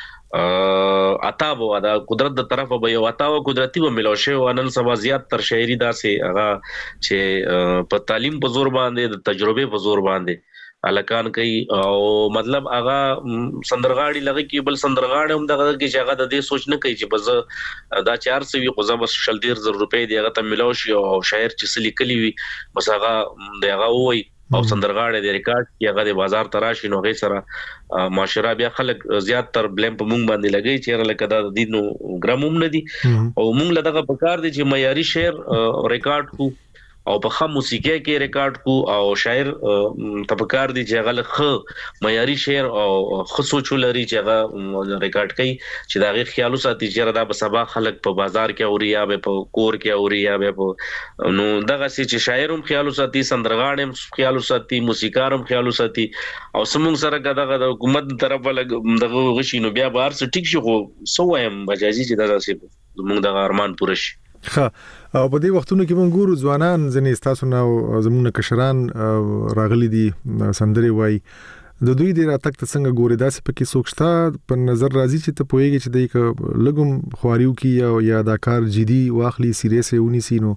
عطا بو دا قدرت د طرفه به یو عطا او قدرتي به ملو شي او نن سبا زیات تر شاعري داسې هغه چې په تعلیم په زور باندې د تجربه په زور باندې الکان کوي او مطلب هغه سندرغاړي لګي کې بل سندرغاړي هم دغه کې چې هغه د دې سوچ نه کوي چې بس دا 400 وي خو زما 10000 روپۍ دی هغه ته ملو شي او شاعر چې سلی کلی وي بس هغه دغه وای او سندرغاړي د ریکارډ کې هغه د بازار تراشي نو غي سره معاشره بیا خلک زیات تر بلیم په مونږ باندې لګي چې لکه د دینو ګراموم نه دي او مونږ له دغه پکار دي چې معیاري شعر ریکارډ کو او په خام موسیقي کې ریکارډ کو او شاعر تپکار دي چې هغه خ معیاري شعر او خصوص لري چې هغه ریکارډ کوي چې دا غي خیال ساتي چې دا به سبا خلک په بازار کې اوري یا په کور کې اوري یا په نو دغه چې شاعرم خیال ساتي سندرغاړم خیال ساتي موسیقارم خیال ساتي او سمون سره دغه د حکومت طرف لګ دغه غشي نو بیا بهر څه ټیک شي خو سویم بجاجي چې دا څه موږ د ارمان پوره شي ها او په دې وختونو کې موږ ګورو ځوانان ځنې تاسو نو زمونه کشران راغلي دي سندري وای د دوی د راتګ ته څنګه ګوري داسې پکې سوچتا په نظر راځي چې ته پوهیږي چې د لګم خواریو کې یا دا کار جدي واخلي سیریسه ونی سينو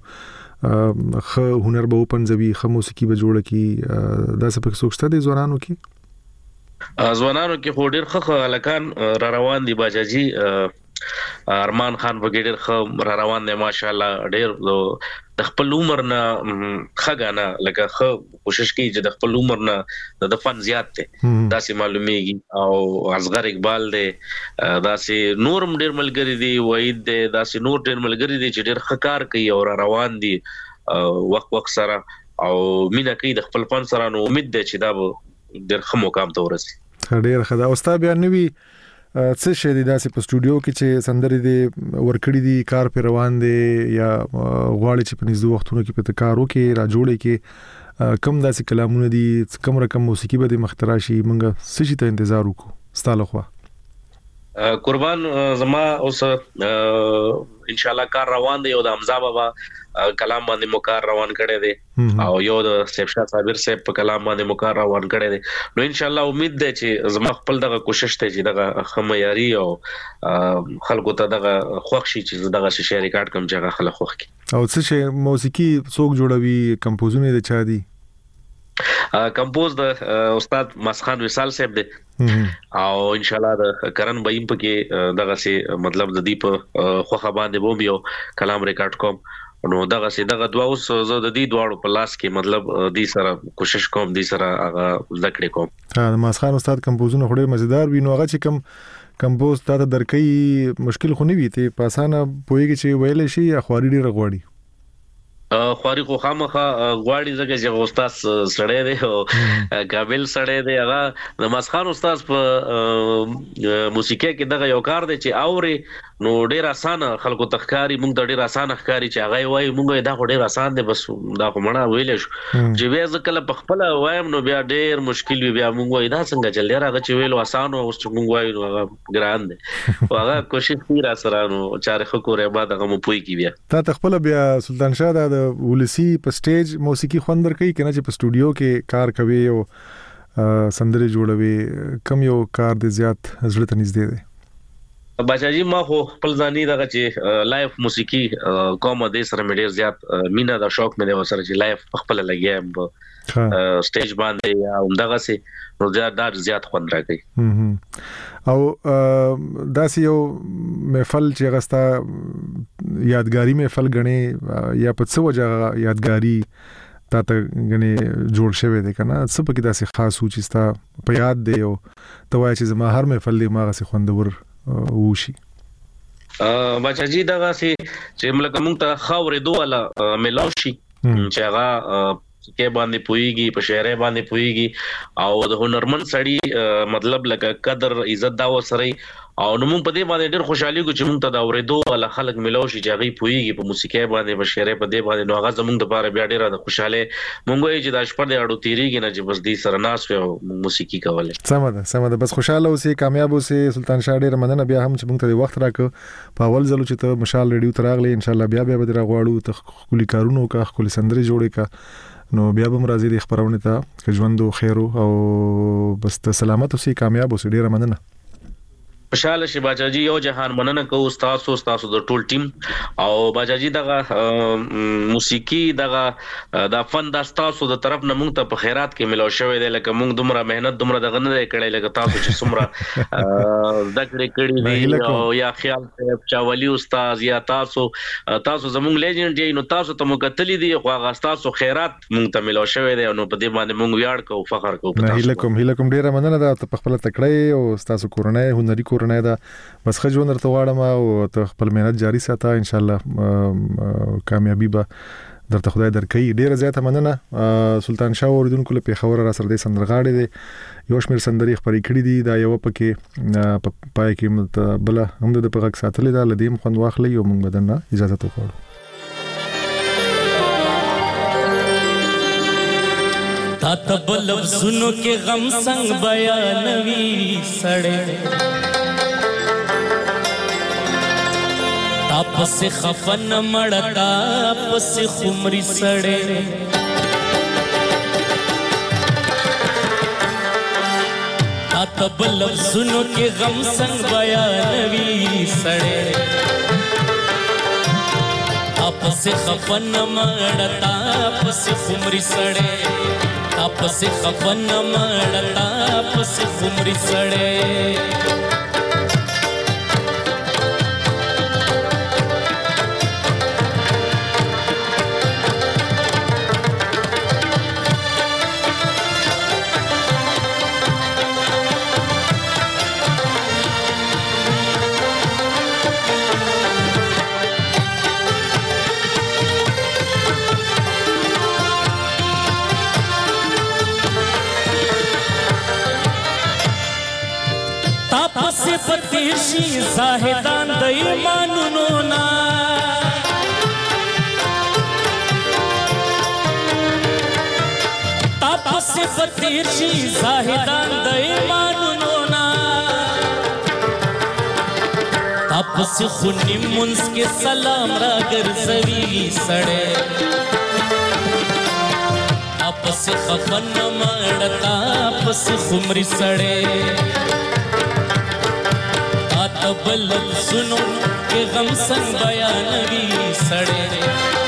خ هنر به پنځوي خ موسیقي به جوړه کی داسې پکې سوچتا د ځوانانو کې ځوانانو کې خو ډېر خخ الکان را روان دي باجاجي ارمان خان وګړي خ را روان دي ماشاءالله ډېر د خپل عمر نه خګانا لکه خ کوشش کوي چې د خپل عمر نه د فن زیات ته داسې معلومیږي او اصغر اقبال دی داسې نورم ډېر ملګری دی وحید دی داسې نور ډېر ملګری دی چې ډېر خکار کوي او را روان دي وخت سره او مینا کوي د خپل فن سره نو امید ده چې دا ډېر ښه مقام ته ورسي ډېر ښه دا اوستا بیا نوی څه شي دي داسې په سټوډیو کې چې سندري دي ورکړي دي کار پر روان دي یا غواړي چې په نږدې وختونو کې په کار وکړي را جوړي کې کم داسې کلامونه دي کم رقم موسیقي به د مختراشي منګه څه شي ته انتظار وکړو ستاله خو قربان زما اوس ان شاء الله کار روان دی او د حمزه بابا کلام باندې مکار روان کړي دي او یو د سیفشا صابر صاحب په کلام باندې مکار روان کړي دي نو ان شاء الله امید ده چې زما خپل دغه کوشش ته چې دغه خمیاري او خلکو ته دغه خوښ شي چې دغه شی ریکارډ کوم چې هغه خلک خوښ کی او څه شی موسیقي څوک جوړوي کمپوزونه د چا دي کمپوز د استاد مسخان وصال صاحب دی او ان شاء الله د کرن بایم پکې دغه سي مطلب د دې په خوخه باندې بوم یو کلام ریکارډ کوم نو دغه سي دغه دوا اوس زه د دې دواړو په لاس کې مطلب دې سره کوشش کوم دې سره هغه ذکر کوم د مسخان استاد کمپوزونه خوري مزیدار وي نو هغه چې کم کمپوز ته درکې مشکل خو نه وي ته په اسانه پويږي چې ویل شي یا خواري ډیر غوړي خواري خو خامخه غواړي ځکه چې استاد سړی دی او قابل سړی دی هغه د مسخان استاد په موسیقي کې دغه یو کار دی چې اوري نو ډیر اسانه خلکو تخکاری مونږ د ډیر اسانه ښکاری چې هغه وای مونږ دا ډیر اسان دی بس دا خو مړه ویل شو چې بیا ځکه په خپل وایم نو بیا ډیر مشکل وي بیا مونږ وای دا څنګه چل راغی چې ویلو اسانه او مونږ وای نو ګران دی هغه کوشش کوي را سره نو چارې خو کورې بعد هغه مو پوي کی بیا تا خپل بیا سلطان شاه د ولسی په سټیج موسیقي خوندر کوي کنه چې په سټوډیو کې کار کوي او سندري جوړوي کم یو کار د زیات زړه ته نږدې دی بچاجي ما خو خپل ځاني دغه چې لایف موسیقي کومه د سره مې ډیر زیات مینا دا شوق مې د سره چې لایف خپل لګیم سټیج باندې یا همدغه سي نو زیات خوند راکړي او داسې یو محفل چې غستا یادګاری محفل غني یا په څه وجه یادګاری تا ته غني جوړ شوی دی کنه څه پکې داسې خاص و چې ستا په یاد دی او توای چې زما هر محفل دی ماغه سي خوندور وشي بچاجي دغه سي چې ملک مونږ ته خاورې دوه ملوشي چې هغه کې باندې پويږي په شعر باندې پويږي او د هنرمن سړی مطلب لکه قدر عزت دا وسري او نو مونږ په دې باندې ډېر خوشحالي کو چې مونږ ته دا اورېدو ول خلک ملوشي چې هغه پويږي په موسیقي باندې په شعر په دې باندې نو هغه زمونږ د لپاره بیا ډېر د خوشاله مونږ یې چې د شپه د اړو تیریږي نه چې بس دې سره ناس او موسیقي کوله سم ده بس خوشاله اوسې کامیاب اوسې سلطان شاه ډېر مننه بیا هم چې مونږ ته وخت راکړ په اول ځل چې ته مشال ریډیو تراغلی ان شاء الله بیا به در غواړو ته کلی کارونو کا کلی سندري جوړې کا نو بیا به مرزي د خبرونه ته ژوند او خیر او بس ته سلامت اوسې کامیاب اوسې ډېر مننه خوشاله شي باجاجي یو جهان مننه کو تاسو د ټول ټیم او باجاجي دغه موسیقي دغه د فن د تاسو د طرف نه مونږ ته په خیرات کې ملو شوې ده لکه مونږ دومره مهنت دومره دغه نه کړی لکه تاسو چې څومره دغه کړی دی او یا خیال چاولي استاد یا تاسو زمونږ لیجنډ یې نو تاسو ته مکتلی دی خو هغه تاسو خیرات مونږ ته ملو شوې ده نو په دې باندې مونږ ویاړ کوو فخر کوو په تاسو هیله کوم ډیره مننه ده په خپل تکړه او تاسو کورنۍ هنري کورنۍ ده بس خجو نرته واړم او ته خپل مهنت جاری ساته ان شاء الله کامیابی به درته خدای درکړي. ډیره زیاته مننه سلطان شاه اوریدونکو له پیښور را سره د سندرغاړي دی یو شمیر سندري خبرې کړې دي دا یو پکې پای کې بل هم د پغک ساتلې ده لدیم خوند واخلې یو موږ بدن اجازه تو کوو. تا تبل لفظونو کې غم څنګه بیانوي سړې تاپس خفن مړتا پس خمري سړې تا تبل لفظونو کې غم څنګه بیانوي سړې تاپس خفن مړتا پس خمري سړې تاپس خفن مړتا پس خمري سړې تاپسې پتیر شي زاهدان د ایمانونو نه تاپسې پتیر شي زاهدان د ایمانونو نه تاپسې خونی منځ کې سلام را ګرځوي سړی تاپسې خفن مړ تاپسې خمري سړی بل سنو کې غم څنګه بیانوي سړې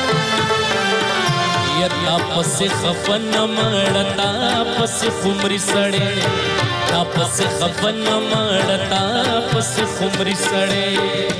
یا تاپس خفن مړ تاپس خمري سړې تاپس خفن مړ تاپس خمري سړې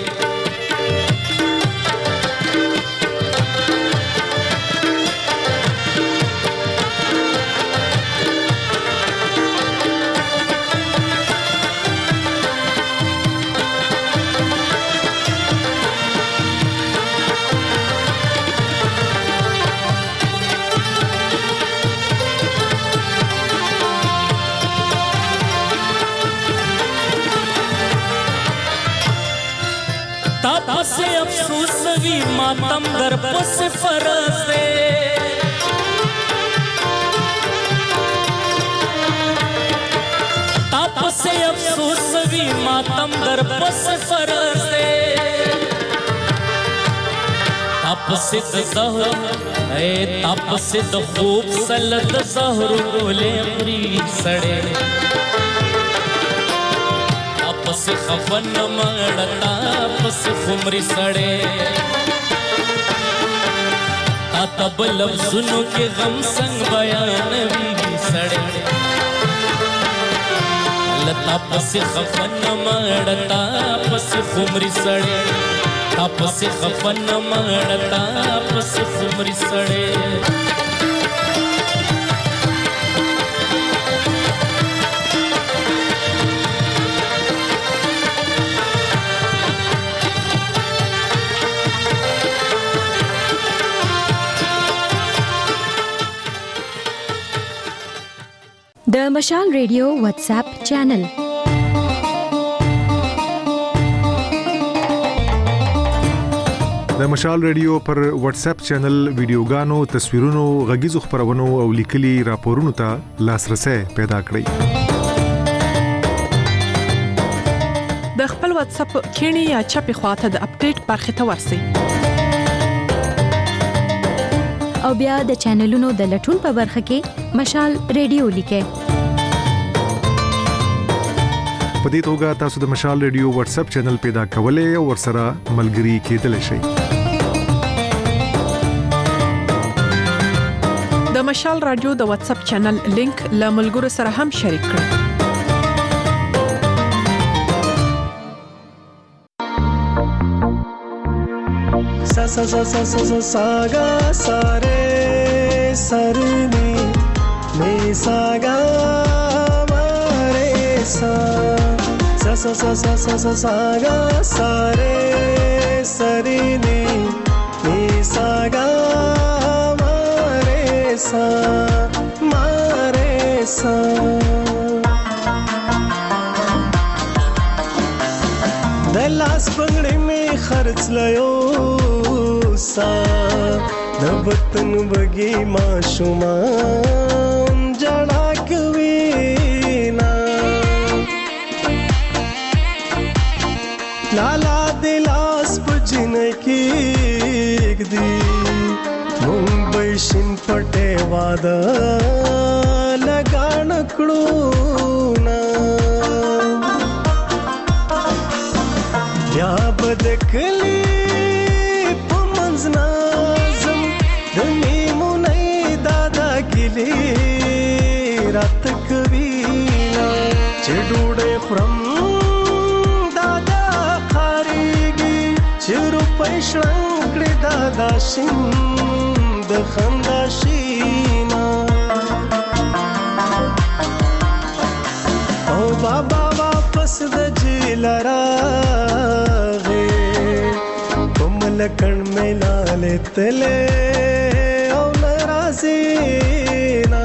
تاپسې افسوس وی ماتم در پس فرض دے تاپسې افسوس وی ماتم در پس فرض دے تاپسې د زهر اے تاپسې د خوب سلد زهر ګولې خوري سړې تاپس خفن مړ تاپس خمري سړې تا تبل لفظونو کې غم څنګه بیانوي سړې تاپس خفن مړ تاپس خمري سړې تاپس خفن مړ تاپس خمري سړې د مشال ریډیو واتس اپ چینل د مشال ریډیو پر واتس اپ چینل ویډیوګانو تصویرونو غږیزو خبرونو او لیکلي راپورونو ته لاسرسي پیدا کړئ د خپل واتس اپ کینی یا چپی خواته د اپډیټ برخه ته ورسی او بیا د چینلونو د لټون په برخه کې مشال ریډیو لیکه په دې توګه تاسو د مشال ریډیو واتس اپ چینل پیدا کولای او ورسره ملګري کېدلی شئ. د مشال رادیو د واتس اپ چینل لینک له ملګرو سره هم شریک کړئ. sa sa sa sa sa sa sa ga sa re sa re ni sa ga ma re sa sa sa sa sa sa sa sa ga sa re ni sa ga ma re sa دلاس پنګړې می خرڅ لایو سا د وطن بګي ما شومان جړا کوي نا لالا دلاس پجن کې دی ممبئی شین پټه واده لګان کړو نا یا بدکلی پمنځ نازم د میمونې دادا ګلی رات کوي چې ډوډۍ خورم دادا خاريږي چې روپۍ شړنګړې دادا شین د خندا شینا او بابا واپس د جیلرا لکن ملالے تلے او نرازی نا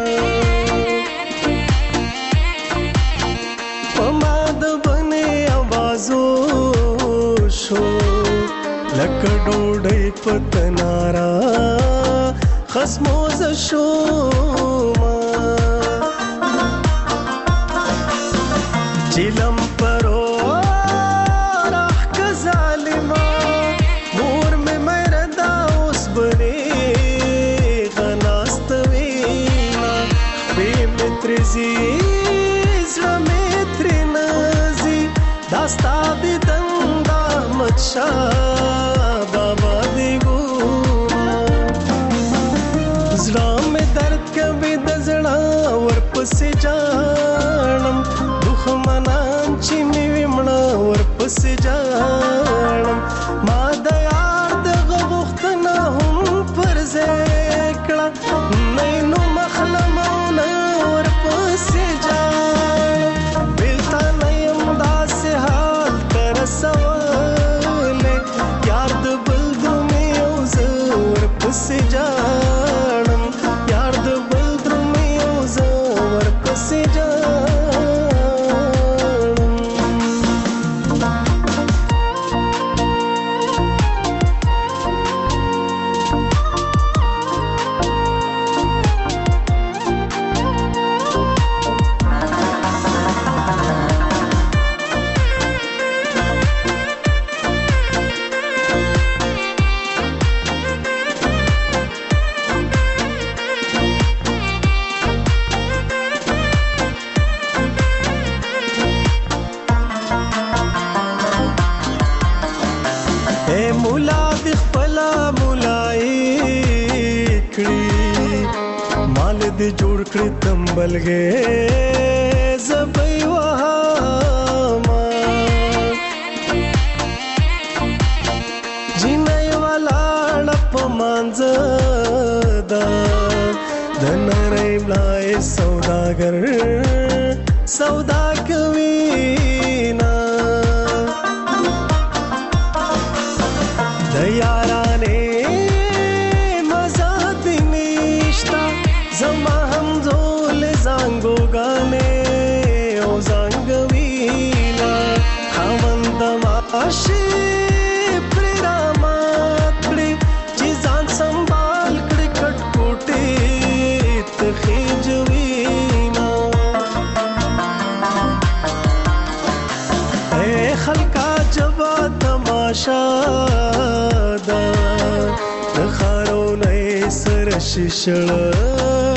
پماد بنے آوازو شو لکڑوڑی پتنارا خسموز شو چلم پرو داستا دی دندا مچا بابا دی ګونا زړه مې درد کوي د زړه ورپسې جانم دښمنان چې مې ومړه ورپسې جانم ما د یار دغه غوښتنه هم پر ځای کړه نه نو مخلمونه ورپسې جانم بېلته نه یم داسې حال ته رسولی یار د بل درومې یو زه ورپسې جانم یار د بل درومې یو زه ورپسې جانم جوړ کړ تمبل گے زبې وهما جنای والا لپ مانځ دا د نړۍ بلای سوداګر سودا کوي نا د یارانه زما هم زول زنګو غانه او زنګوینا خوند ماشي پرامات کړي چې ځان سنبال کړي کټ کوټي ته خېجوینا اے خلکا جبا تماشا دا خارو نه سر شیشړ